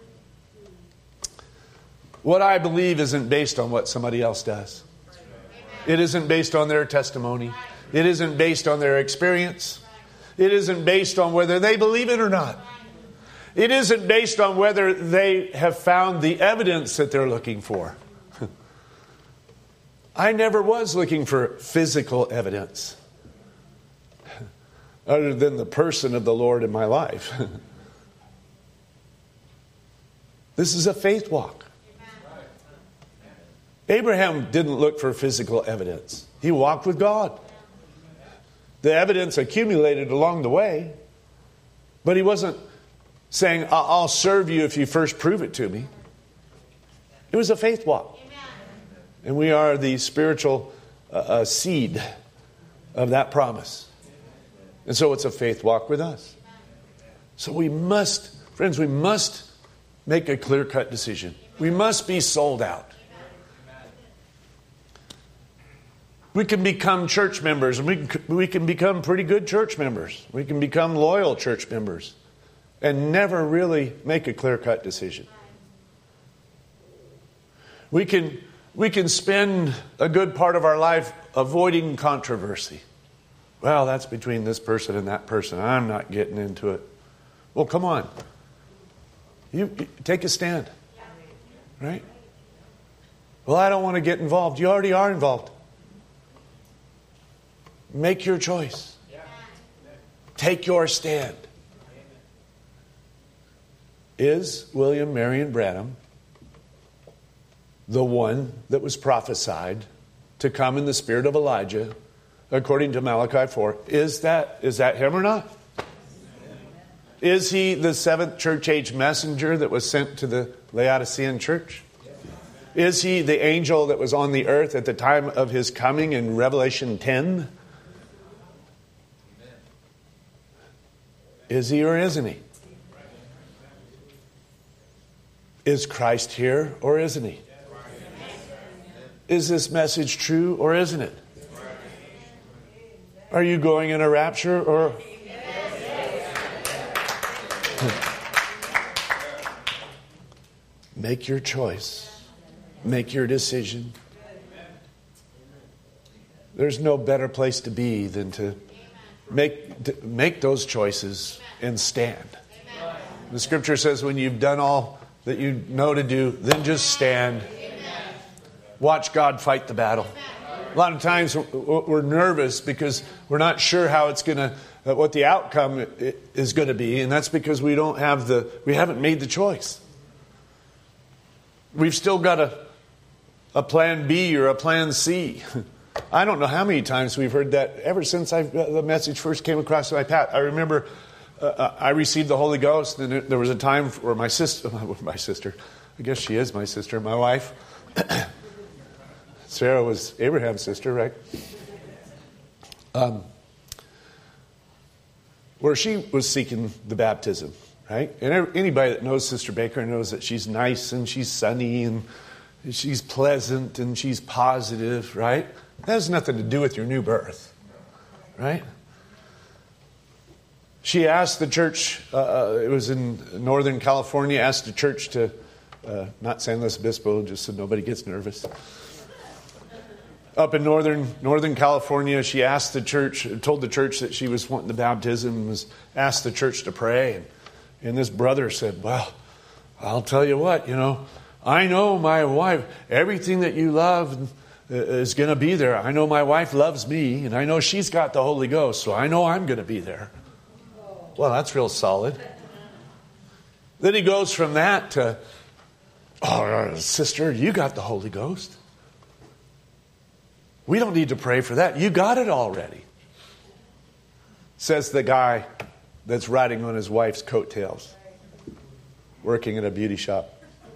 What I believe isn't based on what somebody else does. It isn't based on their testimony. It isn't based on their experience. It isn't based on whether they believe it or not. It isn't based on whether they have found the evidence that they're looking for. I never was looking for physical evidence other than the person of the Lord in my life. This is a faith walk. Abraham didn't look for physical evidence. He walked with God. The evidence accumulated along the way, but he wasn't saying, I'll serve you if you first prove it to me. It was a faith walk. Amen. And we are the spiritual uh, uh, seed of that promise. And so it's a faith walk with us. So we must, friends, we must make a clear-cut decision. We must be sold out. We can become church members, and we can, we can become pretty good church members. We can become loyal church members. And never really make a clear-cut decision. We can, we can spend a good part of our life avoiding controversy. Well, that's between this person and that person. I'm not getting into it. Well, come on. You, you take a stand. Right? Well, I don't want to get involved. You already are involved. Make your choice. Take your stand. Is William Marion Branham the one that was prophesied to come in the spirit of Elijah, according to Malachi four? Is that, is that him or not? Is he the seventh church age messenger that was sent to the Laodicean church? Is he the angel that was on the earth at the time of his coming in Revelation ten? Is he or isn't he? Is Christ here or isn't he? Is this message true or isn't it? Are you going in a rapture or... Make your choice. Make your decision. There's no better place to be than to make, to make those choices and stand. The scripture says when you've done all that you know to do, then just stand. Watch God fight the battle. A lot of times we're nervous because we're not sure how it's going to, what the outcome is going to be, and that's because we don't have the, we haven't made the choice. We've still got a, a plan B or a plan C. I don't know how many times we've heard that ever since I've, the message first came across my path. I remember uh, I received the Holy Ghost, and there was a time where my sister, my sister, I guess she is my sister, my wife. Sarah was Abraham's sister, right? Um, where she was seeking the baptism, right? And anybody that knows Sister Baker knows that she's nice and she's sunny and she's pleasant and she's positive, right? That has nothing to do with your new birth, right? She asked the church, uh, it was in Northern California, asked the church to, uh, not San Luis Obispo, just so nobody gets nervous. Up in Northern Northern California, she asked the church, told the church that she was wanting the baptism, and was asked the church to pray. And, and this brother said, well, I'll tell you what, you know, I know my wife, everything that you love is going to be there. I know my wife loves me, and I know she's got the Holy Ghost, so I know I'm going to be there. Well, that's real solid. Then he goes from that to, oh, sister, you got the Holy Ghost. We don't need to pray for that. You got it already. Says the guy that's riding on his wife's coattails, working at a beauty shop.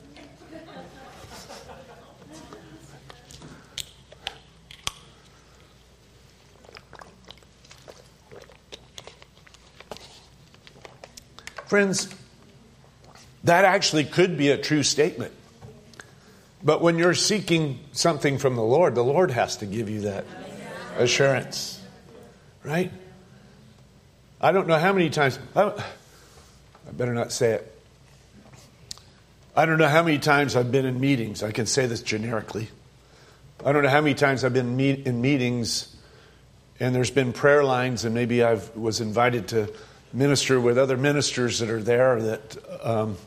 Friends, that actually could be a true statement. But when you're seeking something from the Lord, the Lord has to give you that assurance. Right? I don't know how many times, I, I better not say it. I don't know how many times I've been in meetings. I can say this generically. I don't know how many times I've been meet, in meetings and there's been prayer lines, and maybe I was invited to minister with other ministers that are there that, um,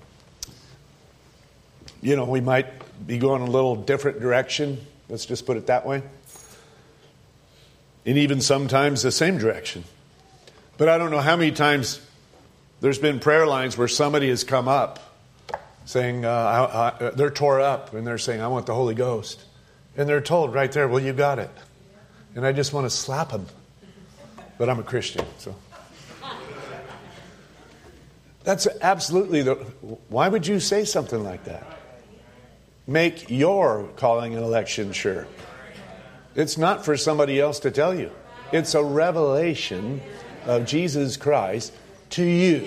you know, we might be going a little different direction. Let's just put it that way. And even sometimes the same direction. But I don't know how many times there's been prayer lines where somebody has come up saying, uh, I, I, they're tore up and they're saying, I want the Holy Ghost. And they're told right there, well, you got it. And I just want to slap them. But I'm a Christian, so. That's absolutely the, why would you say something like that? Make your calling and election sure. It's not for somebody else to tell you. It's a revelation of Jesus Christ to you.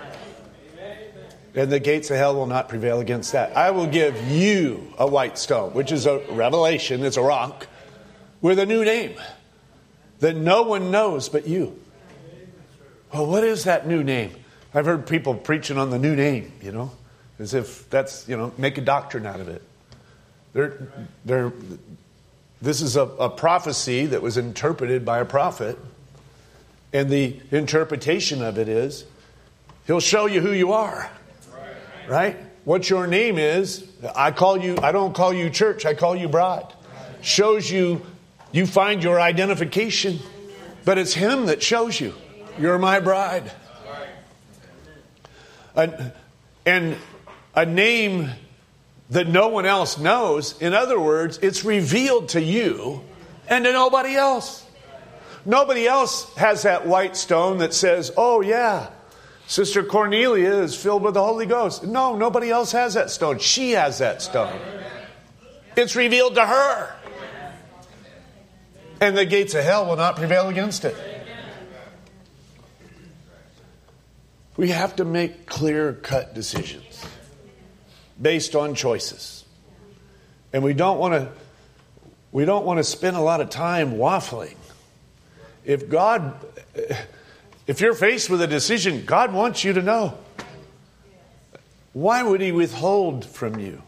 And the gates of hell will not prevail against that. I will give you a white stone, which is a revelation, it's a rock, with a new name that no one knows but you. Well, what is that new name? I've heard people preaching on the new name, you know, as if that's, you know, make a doctrine out of it. They're, they're, this is a, a prophecy that was interpreted by a prophet. And the interpretation of it is, he'll show you who you are. Right? What your name is, I call you, I don't call you church, I call you bride. Shows you, you find your identification. But it's him that shows you, you're my bride. A, and a name that no one else knows. In other words, it's revealed to you and to nobody else. Nobody else has that white stone that says, oh yeah, Sister Cornelia is filled with the Holy Ghost. No, nobody else has that stone. She has that stone. It's revealed to her. And the gates of hell will not prevail against it. We have to make clear-cut decisions based on choices. And we don't want to we don't want to spend a lot of time waffling. If God if you're faced with a decision, God wants you to know. Why would he withhold from you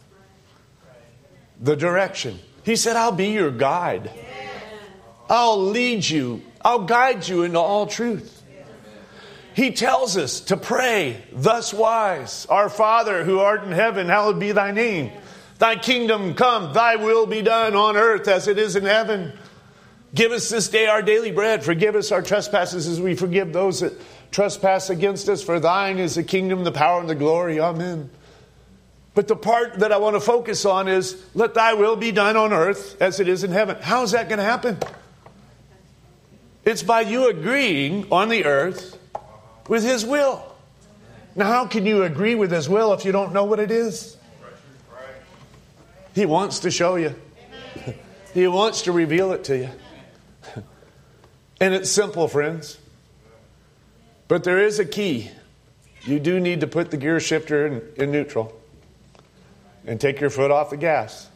the direction? He said, I'll be your guide. I'll lead you. I'll guide you into all truth. He tells us to pray thus wise. Our Father who art in heaven, hallowed be thy name. Thy kingdom come, thy will be done on earth as it is in heaven. Give us this day our daily bread. Forgive us our trespasses as we forgive those that trespass against us. For thine is the kingdom, the power, and the glory. Amen. But the part that I want to focus on is, let thy will be done on earth as it is in heaven. How is that going to happen? It's by you agreeing on the earth with his will. Now, how can you agree with his will if you don't know what it is? He wants to show you. He wants to reveal it to you. And it's simple, friends. But there is a key. You do need to put the gear shifter in, in neutral and take your foot off the gas.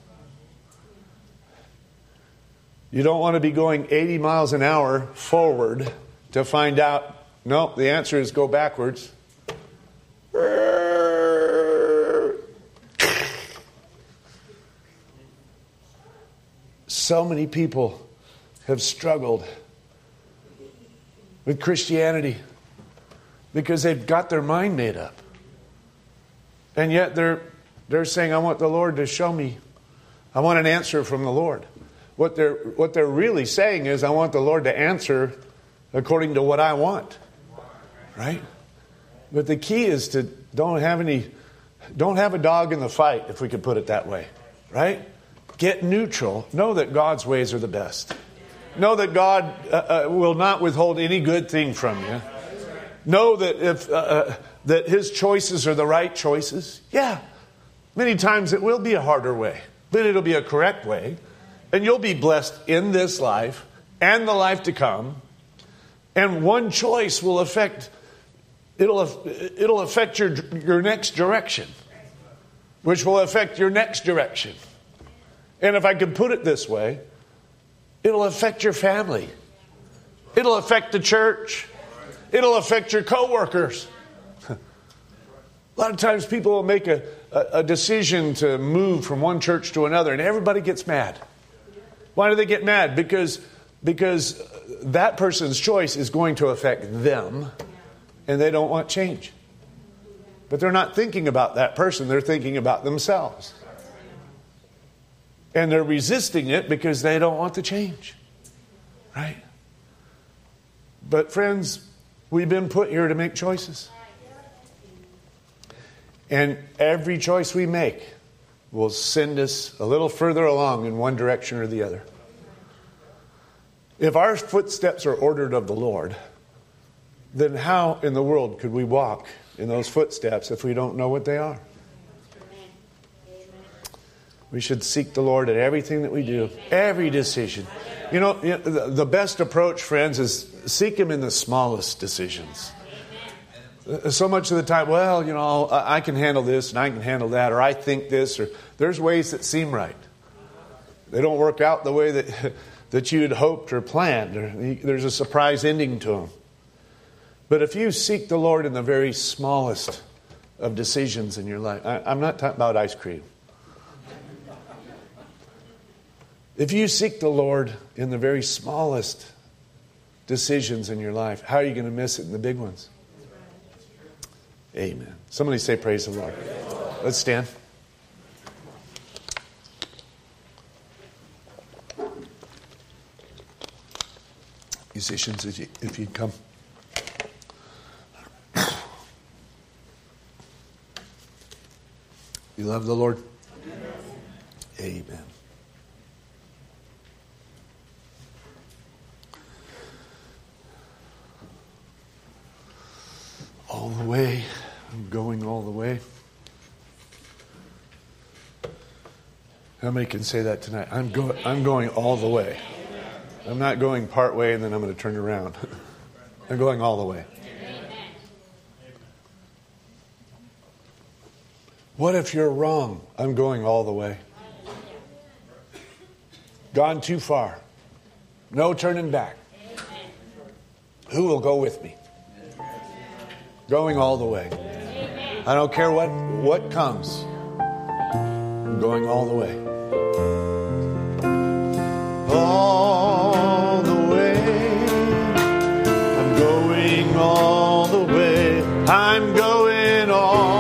You don't want to be going eighty miles an hour forward to find out, no, the answer is go backwards. So many people have struggled with Christianity because they've got their mind made up. And yet they're they're saying, I want the Lord to show me. I want an answer from the Lord. What they're what they're really saying is, I want the Lord to answer according to what I want. Right? But the key is to don't have any don't have a dog in the fight, if we could put it that way. Right? Get neutral. Know that God's ways are the best. Know that God uh, uh, will not withhold any good thing from you. Know that if uh, uh, that His choices are the right choices. Yeah, many times it will be a harder way, but it'll be a correct way, and you'll be blessed in this life and the life to come. And one choice will affect it'll it'll affect your your next direction, which will affect your next direction. And if I could put it this way, it'll affect your family. It'll affect the church. It'll affect your coworkers. A lot of times people will make a, a, a decision to move from one church to another, and everybody gets mad. Why do they get mad? Because, because that person's choice is going to affect them, and they don't want change. But they're not thinking about that person. They're thinking about themselves. And they're resisting it because they don't want the change. Right? But friends, we've been put here to make choices. And every choice we make will send us a little further along in one direction or the other. If our footsteps are ordered of the Lord, then how in the world could we walk in those footsteps if we don't know what they are? We should seek the Lord at everything that we do, every decision. You know, the best approach, friends, is seek Him in the smallest decisions. So much of the time, well, you know, I can handle this and I can handle that, or I think this, or there's ways that seem right. They don't work out the way that that you had hoped or planned. Or there's a surprise ending to them. But if you seek the Lord in the very smallest of decisions in your life, I, I'm not talking about ice cream. If you seek the Lord in the very smallest decisions in your life, how are you going to miss it in the big ones? Amen. Somebody say praise the Lord. Let's stand. Musicians, if, you, if you'd come. You love the Lord? Amen. Amen. All the way. I'm going all the way. How many can say that tonight? I'm going. I'm going all the way. I'm not going part way and then I'm going to turn around. I'm going all the way. What if you're wrong? I'm going all the way. Gone too far. No turning back. Who will go with me? Going all the way. I don't care what, what comes. I'm going all the way. All the way. I'm going all the way. I'm going all